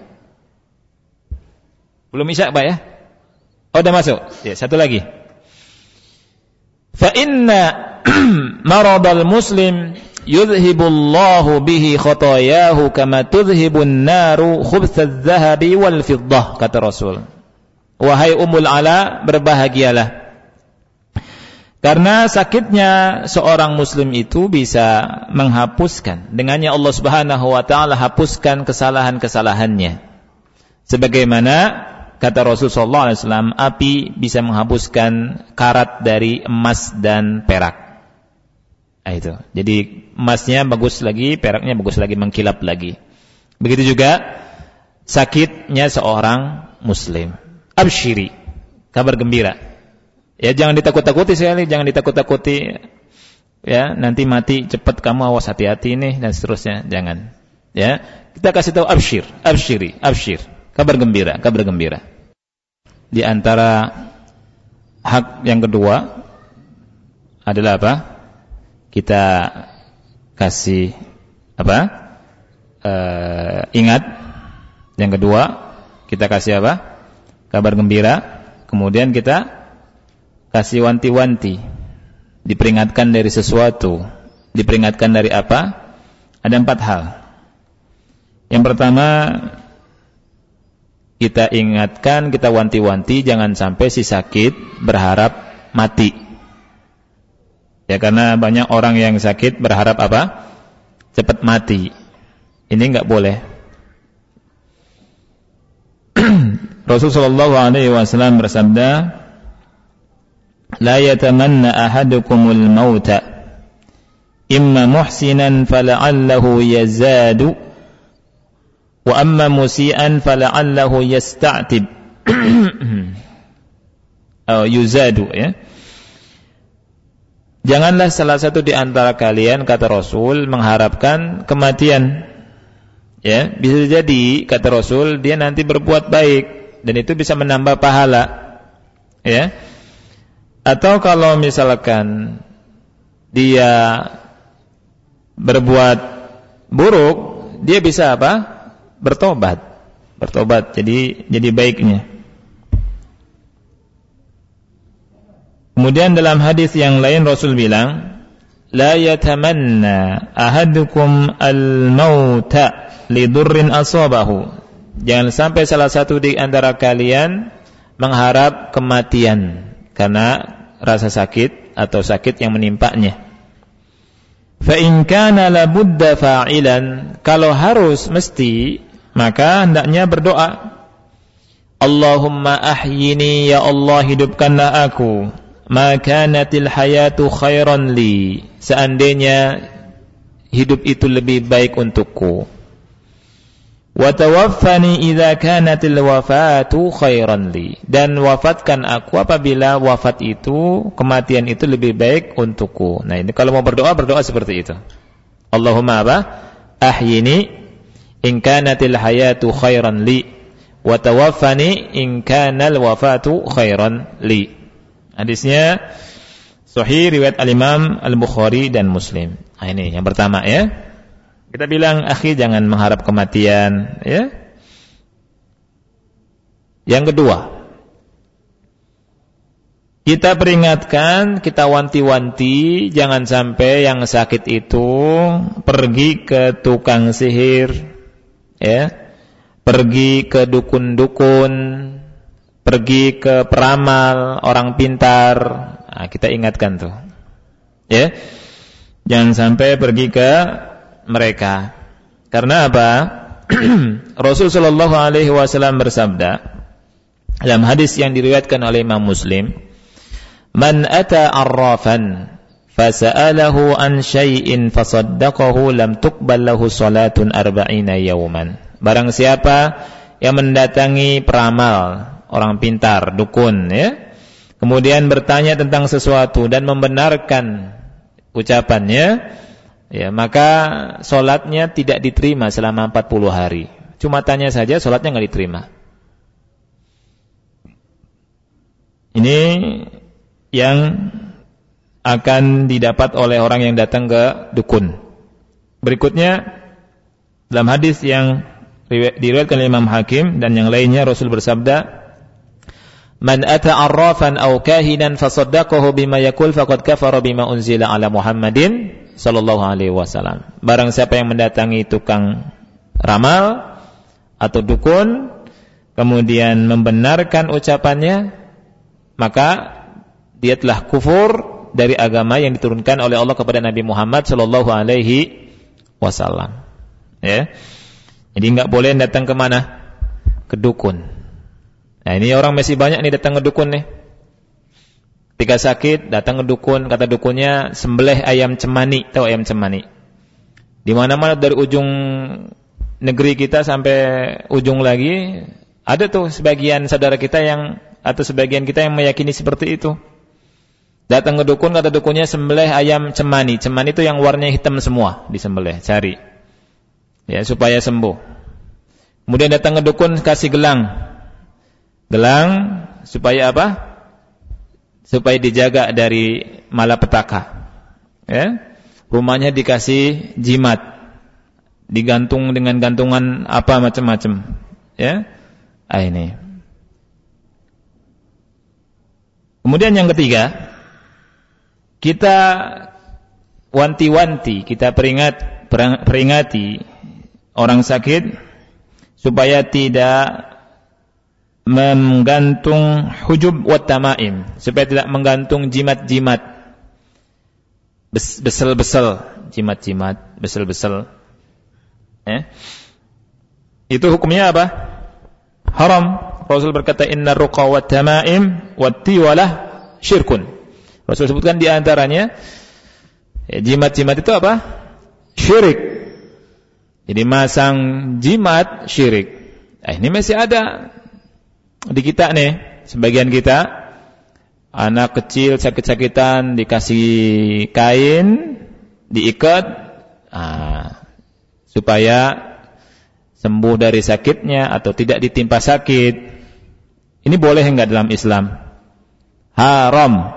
Belum isya Pak ya? Oh, udah masuk. Ya, satu lagi. Fa inna maradal muslim yudhibullahu bihi khotayahu kama tudhibun naru khubthadz zahabi wal fiddah, kata Rasul. Wahai Ummul Ala, berbahagialah. Karena sakitnya seorang muslim itu bisa menghapuskan, dengannya Allah Subhanahu wa taala hapuskan kesalahan-kesalahannya. Sebagaimana kata Rasul sallallahu alaihi wasallam, api bisa menghapuskan karat dari emas dan perak. Nah, itu. Jadi emasnya bagus lagi, peraknya bagus lagi, mengkilap lagi. Begitu juga sakitnya seorang muslim. Absyiri, kabar gembira. Ya, jangan ditakut-takuti sekali, jangan ditakut-takuti. Ya, nanti mati cepat kamu, awas hati-hati nih dan seterusnya, jangan. Ya, kita kasih tahu absyir, absyiri, absyir, kabar gembira, kabar gembira. Di antara hak yang kedua adalah apa? Kita kasih apa? Uh, ingat. Yang kedua, kita kasih apa? Kabar gembira. Kemudian kita kasih wanti-wanti, diperingatkan dari sesuatu. Diperingatkan dari apa? Ada empat hal. Yang pertama, kita ingatkan, kita wanti-wanti, jangan sampai si sakit berharap mati. Ya, karena banyak orang yang sakit berharap apa? Cepat mati. Ini enggak boleh. Rasulullah shallallahu alaihi wasallam bersabda, la yatamanna ahadukumul mauta imma muhsinan fala'allahu yazadu wa amma musian fala'allahu yasta'tib atau yuzadu, ya. Janganlah salah satu di antara kalian, kata Rasul, mengharapkan kematian. Ya, bisa jadi kata Rasul dia nanti berbuat baik dan itu bisa menambah pahala. Ya. Atau kalau misalkan dia berbuat buruk, dia bisa apa? Bertobat. Bertobat jadi jadi baiknya. Kemudian dalam hadis yang lain Rasul bilang, la yatamanna ahadukum al-mauta lidurrin asabahu. Jangan sampai salah satu di antara kalian mengharap kematian karena rasa sakit atau sakit yang menimpanya. Fa in kana la budda fa'ilan, kalau harus mesti, maka hendaknya berdoa, Allahumma ahyini, ya Allah hidupkanlah aku, ma kanatil hayatu khairan li, seandainya hidup itu lebih baik untukku. Wa tawaffani idza kanatil wafatu khairan li, dan wafatkan aku apabila wafat itu, kematian itu lebih baik untukku. Nah, ini kalau mau berdoa, berdoa seperti itu. Allahumma apa? Ahyini in kanatil hayatu khairan li wa tawaffani in kanal wafatu khairan li. Hadisnya sahih riwayat al-Imam Al-Bukhari dan Muslim. Nah, ini yang pertama ya. Kita bilang, akhi, jangan mengharap kematian ya. Yang kedua, kita peringatkan, kita wanti-wanti, jangan sampai yang sakit itu pergi ke tukang sihir ya, pergi ke dukun-dukun, pergi ke peramal, orang pintar. Nah, kita ingatkan tuh ya, jangan sampai pergi ke mereka. Karena apa? Rasul sallallahu alaihi wasallam bersabda dalam hadis yang diriwayatkan oleh Imam Muslim, "Man ata arrafan fasa'alahu an syai'in fasaddaqahu lam tuqbal lahu salatun arba'ina yawman." Barang siapa yang mendatangi peramal, orang pintar, dukun ya, kemudian bertanya tentang sesuatu dan membenarkan ucapannya, ya, maka solatnya tidak diterima selama empat puluh hari. Cuma tanya saja, solatnya enggak diterima. Ini yang akan didapat oleh orang yang datang ke dukun. Berikutnya, dalam hadis yang diriwayatkan oleh Imam Hakim dan yang lainnya, Rasul bersabda, "Man ata arrafan aw kahinan fasaddaqahu bima yaqul faqad kafara bima unzila ala Muhammadin sallallahu alaihi wasallam." Barang siapa yang mendatangi tukang ramal atau dukun kemudian membenarkan ucapannya, maka dia telah kufur dari agama yang diturunkan oleh Allah kepada Nabi Muhammad sallallahu alaihi wasallam. Ya. Jadi enggak boleh datang ke mana? Ke dukun. Nah, ini orang masih banyak nih datang ke dukun nih. Ketika sakit datang ke dukun, kata dukunnya sembelih ayam cemani. Tahu ayam cemani? Di mana-mana dari ujung negeri kita sampai ujung lagi ada tuh sebagian saudara kita yang atau sebagian kita yang meyakini seperti itu. Datang ke dukun, kata dukunnya sembelih ayam cemani. Cemani itu yang warnanya hitam semua, disembelih, cari. Ya, supaya sembuh. Kemudian datang ke dukun kasih gelang. Gelang supaya apa? Supaya dijaga dari malapetaka. Ya. Rumahnya dikasih jimat. Digantung dengan gantungan apa macam-macam. Ya. Ah, ini. Kemudian yang ketiga, kita wanti-wanti, kita peringat peringati orang sakit supaya tidak menggantung hujub wa tamaim, supaya tidak menggantung jimat-jimat, besel-besel, jimat-jimat, besel-besel. Eh? Itu hukumnya apa? Haram. Rasul berkata, "Inna ruqa wa tamaim wa tiwalah syirkun." Rasul sebutkan di antaranya ya, jimat-jimat itu apa? Syirik. Jadi masang jimat syirik. Eh, ini masih ada di kita nih, sebagian kita anak kecil sakit-sakitan dikasih kain, diikat ah, supaya sembuh dari sakitnya atau tidak ditimpa sakit. Ini boleh enggak dalam Islam? Haram.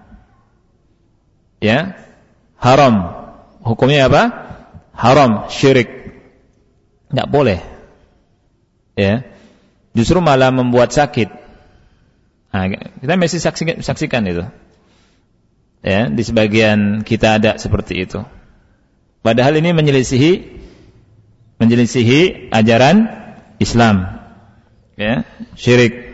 Ya, haram. Hukumnya apa? Haram, syirik. Enggak boleh. Ya. Justru malah membuat sakit. Nah, kita mesti saksikan, saksikan itu. Ya, di sebagian kita ada seperti itu. Padahal ini menyelisihi menyelisihi ajaran Islam. Ya, syirik.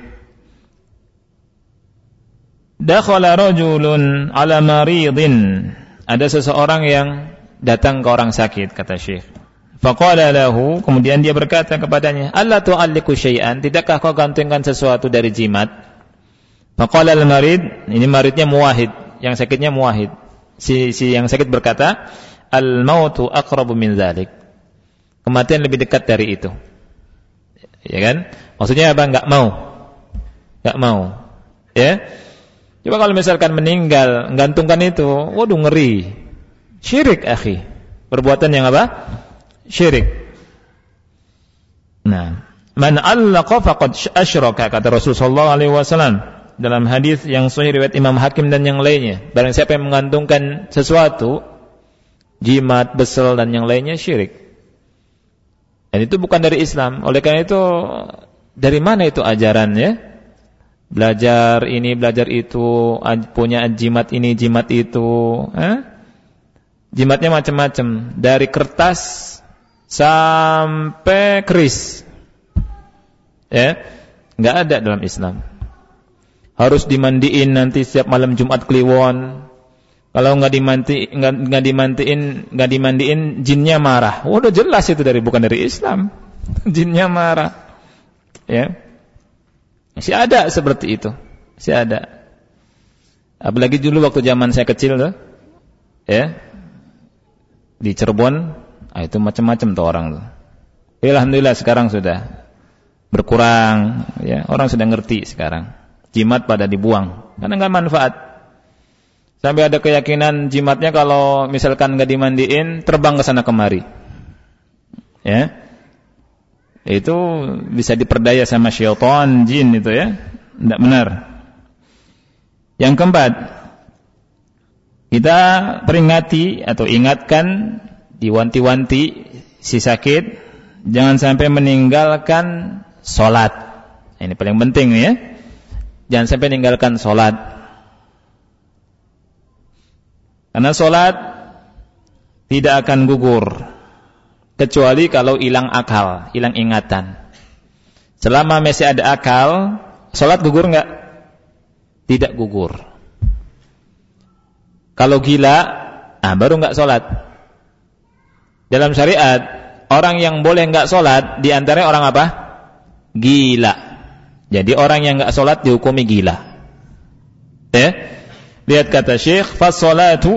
Dakhala rajulun ala maridin. Ada seseorang yang datang ke orang sakit, kata Syekh. Faqala lahu, kemudian dia berkata kepadanya, "Alla tu'alliqu syai'an, tidakkah kau gantungkan sesuatu dari jimat?" Faqala al-marid, ini maridnya muwahhid, yang sakitnya muwahhid. Si si yang sakit berkata, al-mautu aqrabu min dzalik. Kematian lebih dekat dari itu. Ya kan? Maksudnya apa? Enggak mau. Enggak mau. Ya. Coba kalau misalkan meninggal, menggantungkan itu, waduh ngeri. Syirik, akhi. Perbuatan yang apa? Syirik. Nah, man allaqa faqad asyraka, kata Rasulullah sallallahu alaihi wasallam dalam hadis yang sahih riwayat Imam Hakim dan yang lainnya. Barang siapa yang menggantungkan sesuatu, jimat, besel dan yang lainnya, syirik. Dan itu bukan dari Islam. Oleh karena itu, dari mana itu ajarannya? Belajar ini, belajar itu, punya jimat ini, jimat itu. Eh? Jimatnya macam-macam. Dari kertas sampai keris. Ya, nggak ada dalam Islam. Harus dimandiin nanti setiap malam Jumat Kliwon. Kalau nggak dimandi, nggak, nggak dimandiin, nggak dimandiin, jinnya marah. Oh, udah jelas itu dari bukan dari Islam. Jinnya marah. Ya. Masih ada seperti itu. Masih ada. Apalagi dulu waktu zaman saya kecil tuh. Ya. Di Cirebon, ah, itu macam-macam tuh orang tuh. Alhamdulillah sekarang sudah berkurang, ya. Orang sudah ngerti sekarang. Jimat pada dibuang karena enggak manfaat. Sampai ada keyakinan jimatnya kalau misalkan enggak dimandiin terbang ke sana kemari. Ya. Itu bisa diperdaya sama syaitan, jin itu ya. Tidak benar. Yang keempat, kita peringati atau ingatkan, diwanti-wanti si sakit jangan sampai meninggalkan salat. Ini paling penting ya. Jangan sampai meninggalkan salat. Karena salat tidak akan gugur kecuali kalau hilang akal, hilang ingatan. Selama masih ada akal, salat gugur enggak? Tidak gugur. Kalau gila, ah baru enggak salat. Dalam syariat, orang yang boleh enggak salat di antaranya orang apa? Gila. Jadi orang yang enggak salat dihukumi gila. Ya. Lihat kata Syekh, fas-salatu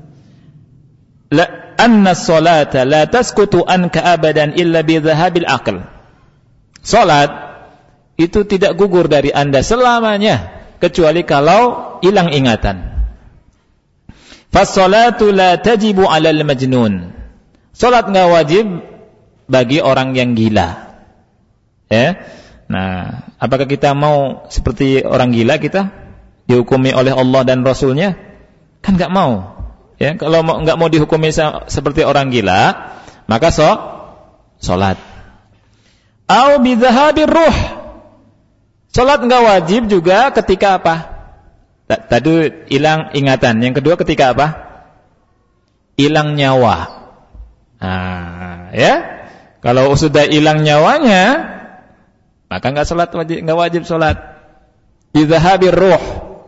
la anna as-salata la tasqutu anka abadan illa bi dhahabil aql. Salat itu tidak gugur dari Anda selamanya kecuali kalau hilang ingatan. Fas-salatu la tajibu 'alal majnun. Salat enggak wajib bagi orang yang gila. Ya. Nah, apakah kita mau seperti orang gila kita dihukumi oleh Allah dan Rasulnya? Kan enggak mau. Ya, kalau mau, enggak mau dihukumi seperti orang gila, maka so salat. Au bi dhahabir ruh. Salat enggak wajib juga ketika apa? Tadi hilang ingatan. Yang kedua ketika apa? Hilang nyawa. Nah, ya. Kalau sudah hilang nyawanya, maka enggak salat wajib, enggak wajib salat. Bi dhahabir ruh.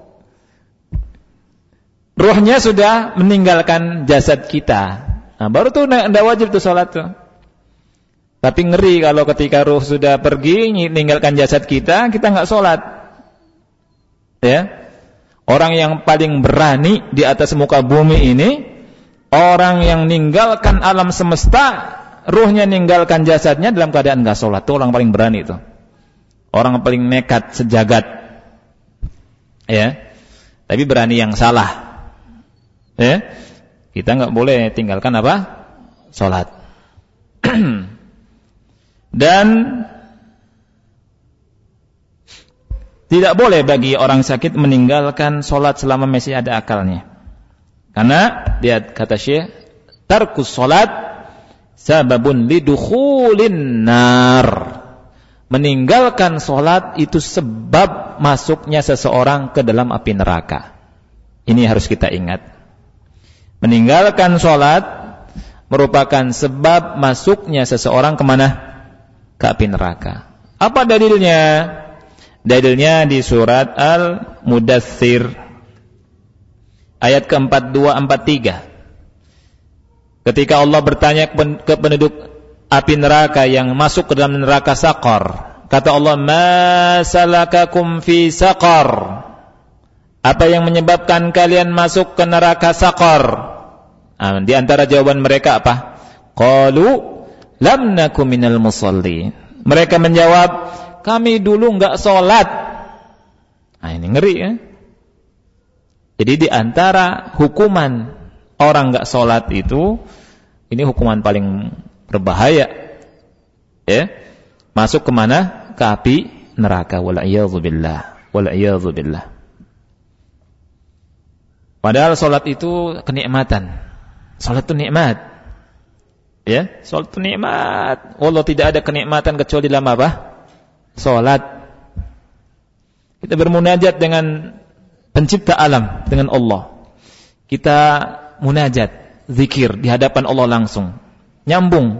Ruhnya sudah meninggalkan jasad kita. Nah, baru tuh enggak wajib tuh salat tuh. Tapi ngeri kalau ketika ruh sudah pergi meninggalkan jasad kita, kita enggak salat. Ya. Orang yang paling berani di atas muka bumi ini, orang yang meninggalkan alam semesta, ruhnya meninggalkan jasadnya dalam keadaan enggak salat. Itu orang paling berani itu. Orang paling nekat sejagat. Ya. Tapi berani yang salah. Ya, kita enggak boleh tinggalkan apa? Salat. Dan tidak boleh bagi orang sakit meninggalkan salat selama masih ada akalnya. Karena lihat kata Syekh, tarkus salat sababun lidukhulin nar. Meninggalkan salat itu sebab masuknya seseorang ke dalam api neraka. Ini harus kita ingat. Meninggalkan sholat merupakan sebab masuknya seseorang kemana? Ke api neraka. Apa dalilnya? Dalilnya di surat Al-Mudaththir ayat ke empat puluh dua empat puluh tiga. Ketika Allah bertanya ke penduduk api neraka yang masuk ke dalam neraka Saqar, kata Allah, "Ma salakakum fi Saqar?" Apa yang menyebabkan kalian masuk ke neraka Saqar? Nah, di antara jawaban mereka apa? Qalu lam naku minal musallin. Mereka menjawab, kami dulu enggak salat. Nah, ini ngeri ya. Jadi di antara hukuman orang enggak salat itu, ini hukuman paling berbahaya. Ya. Masuk ke mana? Ke api neraka. Wal a'yadzu billah. Wal a'yadzu billah. Padahal salat itu kenikmatan. Salat itu nikmat. Ya, salat itu nikmat. Allah tidak ada kenikmatan kecuali dalam apa? Salat. Kita bermunajat dengan pencipta alam, dengan Allah. Kita munajat, zikir di hadapan Allah langsung. Nyambung.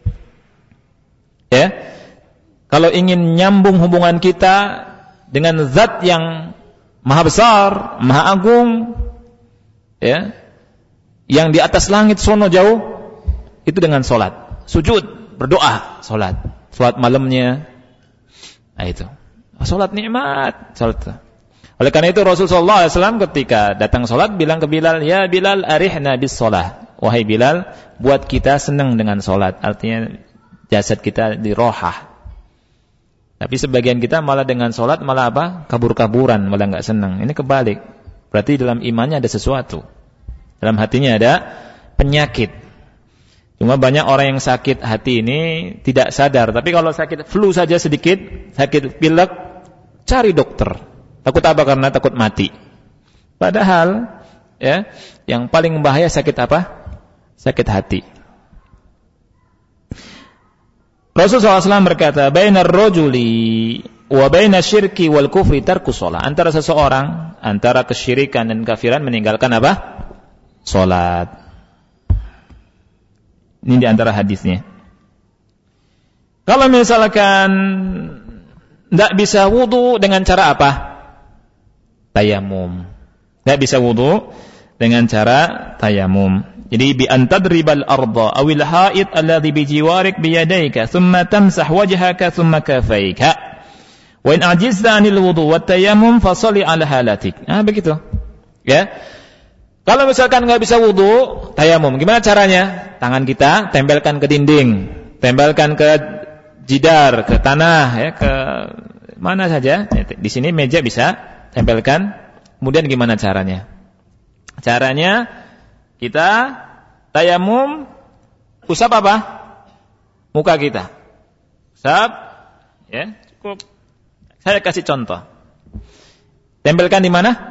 Ya. Kalau ingin nyambung hubungan kita dengan zat yang maha besar, maha agung, ya, yang di atas langit sono jauh, itu dengan solat, sujud, berdoa, solat, solat malamnya, nah itu, solat nikmat, solat. Oleh karena itu Rasulullah shallallahu alaihi wasallam ketika datang solat bilang ke Bilal, ya Bilal arihna bis solah, wahai Bilal, buat kita senang dengan solat, artinya jasad kita dirohah. Tapi sebagian kita malah dengan solat malah apa? Kabur-kaburan, malah nggak senang. Ini kebalik. Berarti dalam imannya ada sesuatu. Dalam hatinya ada penyakit. Cuma banyak orang yang sakit hati ini tidak sadar. Tapi kalau sakit flu saja sedikit, sakit pilek, cari dokter. Takut apa? Karena takut mati. Padahal, ya, yang paling bahaya sakit apa? Sakit hati. Rasulullah shallallahu alaihi wasallam berkata, bainar rajuli wa baina syirki wal kufri tarku shalah. Antara seseorang, antara kesyirikan dan kafiran meninggalkan apa? Salat. Ini di antara hadisnya. Kalau misalkan tidak bisa wudu dengan cara apa? Tayamum. Tidak bisa wudu dengan cara tayamum. Jadi bi antadribal arda awil haid alladhi bi jiwarik bi yadayka thumma tamsah wajhaka thumma kafayka wa in ajizta 'anil wudu wat tayammum fashalli 'ala halatik. Ah begitu. Ya. Kalau misalkan enggak bisa wudu, tayamum. Gimana caranya? Tangan kita tempelkan ke dinding, tempelkan ke jidar, ke tanah, ya, ke mana saja. Di sini meja bisa tempelkan. Kemudian gimana caranya? Caranya kita tayamum, usap apa? Muka kita. Usap, ya, cukup. Saya kasih contoh. Tempelkan di mana?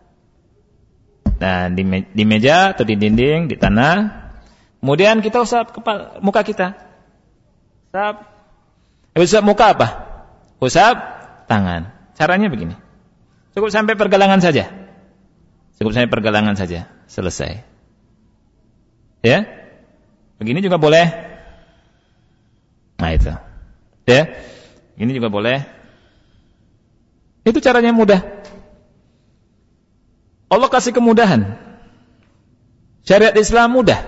Nah, di, me- di meja atau di dinding, di tanah. Kemudian kita usap kepala, muka kita. Usap. Usap muka apa? Usap tangan. Caranya begini. Cukup sampai pergelangan saja. Cukup sampai pergelangan saja. Selesai. Ya, begini juga boleh. Nah itu, ya, ini juga boleh. Itu caranya mudah. Allah kasih kemudahan. Syariat Islam mudah.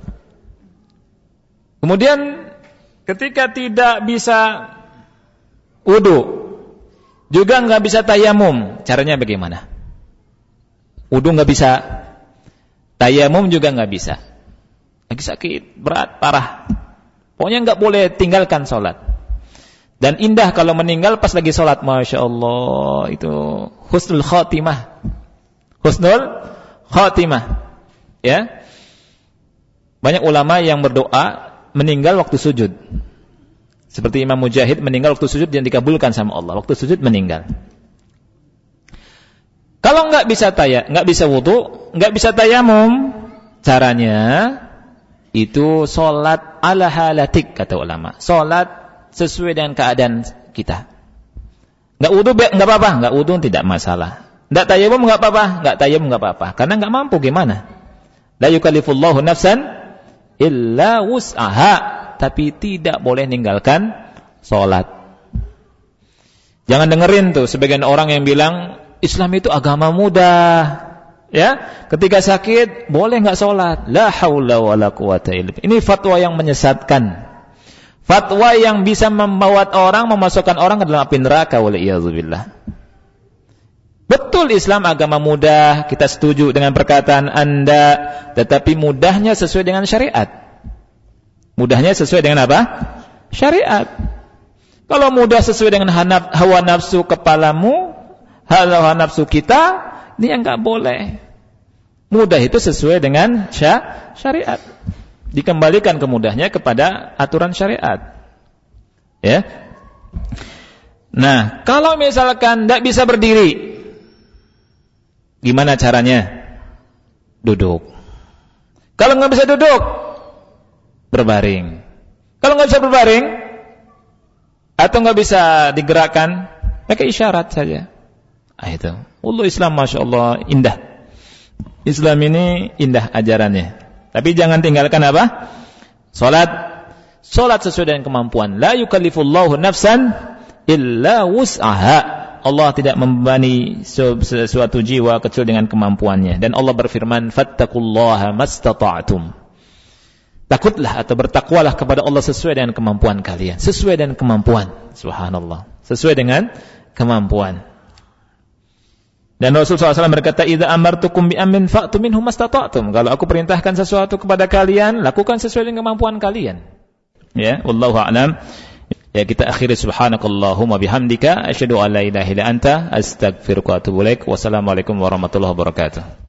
Kemudian ketika tidak bisa wudu, juga nggak bisa tayamum, caranya bagaimana? Wudu nggak bisa, tayamum juga nggak bisa. Lagi sakit, berat, parah. Pokoknya enggak boleh tinggalkan sholat. Dan indah kalau meninggal pas lagi sholat. Masya Allah, itu husnul khatimah. Husnul khatimah. Ya. Banyak ulama yang berdoa meninggal waktu sujud. Seperti Imam Mujahid meninggal waktu sujud dan dikabulkan sama Allah. Waktu sujud meninggal. Kalau enggak bisa taya, enggak bisa wudu, enggak bisa tayamum, caranya itu solat ala halatik, kata ulama. Solat sesuai dengan keadaan kita. Enggak wudu enggak apa-apa, enggak wudu tidak masalah. Enggak tayamum enggak apa-apa, enggak tayamum enggak apa-apa. Karena enggak mampu gimana? La yukallifullahu nafsan illa wus'aha, tapi tidak boleh ninggalkan solat. Jangan dengerin tuh sebagian orang yang bilang Islam itu agama mudah. Ya, ketika sakit boleh enggak sholat? La haula wala quwata illa billah. Ini fatwa yang menyesatkan. Fatwa yang bisa membawa orang, memasukkan orang ke dalam api neraka, wal iyadzubillah. Betul Islam agama mudah, kita setuju dengan perkataan Anda, tetapi mudahnya sesuai dengan syariat. Mudahnya sesuai dengan apa? Syariat. Kalau mudah sesuai dengan hawa nafsu kepalamu, hawa nafsu kita, ini yang enggak boleh. Mudah itu sesuai dengan syariat. Dikembalikan kemudahnya kepada aturan syariat. Ya. Nah, kalau misalkan tidak bisa berdiri, gimana caranya? Duduk. Kalau nggak bisa duduk, berbaring. Kalau nggak bisa berbaring, atau nggak bisa digerakkan, pakai isyarat saja. Ah itu. Allah Islam, masya Allah, indah. Islam ini indah ajarannya. Tapi jangan tinggalkan apa? Salat. Salat sesuai dengan kemampuan. La yukallifullahu nafsan illa wus'aha. Allah tidak membebani sesuatu jiwa kecuali dengan kemampuannya. Dan Allah berfirman, fattaqullaha mastata'tum. Takutlah atau bertakwalah kepada Allah sesuai dengan kemampuan kalian. Sesuai dengan kemampuan. Subhanallah. Sesuai dengan kemampuan. Dan Rasulullah shallallahu alaihi wasallam berkata, idza amartukum bi amrin fa'tu minhu mastata'tum. Kalau aku perintahkan sesuatu kepada kalian, lakukan sesuai dengan kemampuan kalian. Ya, wallahu a'lam. Ya, kita akhiri subhanakallahumma bihamdika asyhadu an la ilaha illa anta astaghfiruka wa atubu ilaik. Wassalamualaikum warahmatullahi wabarakatuh.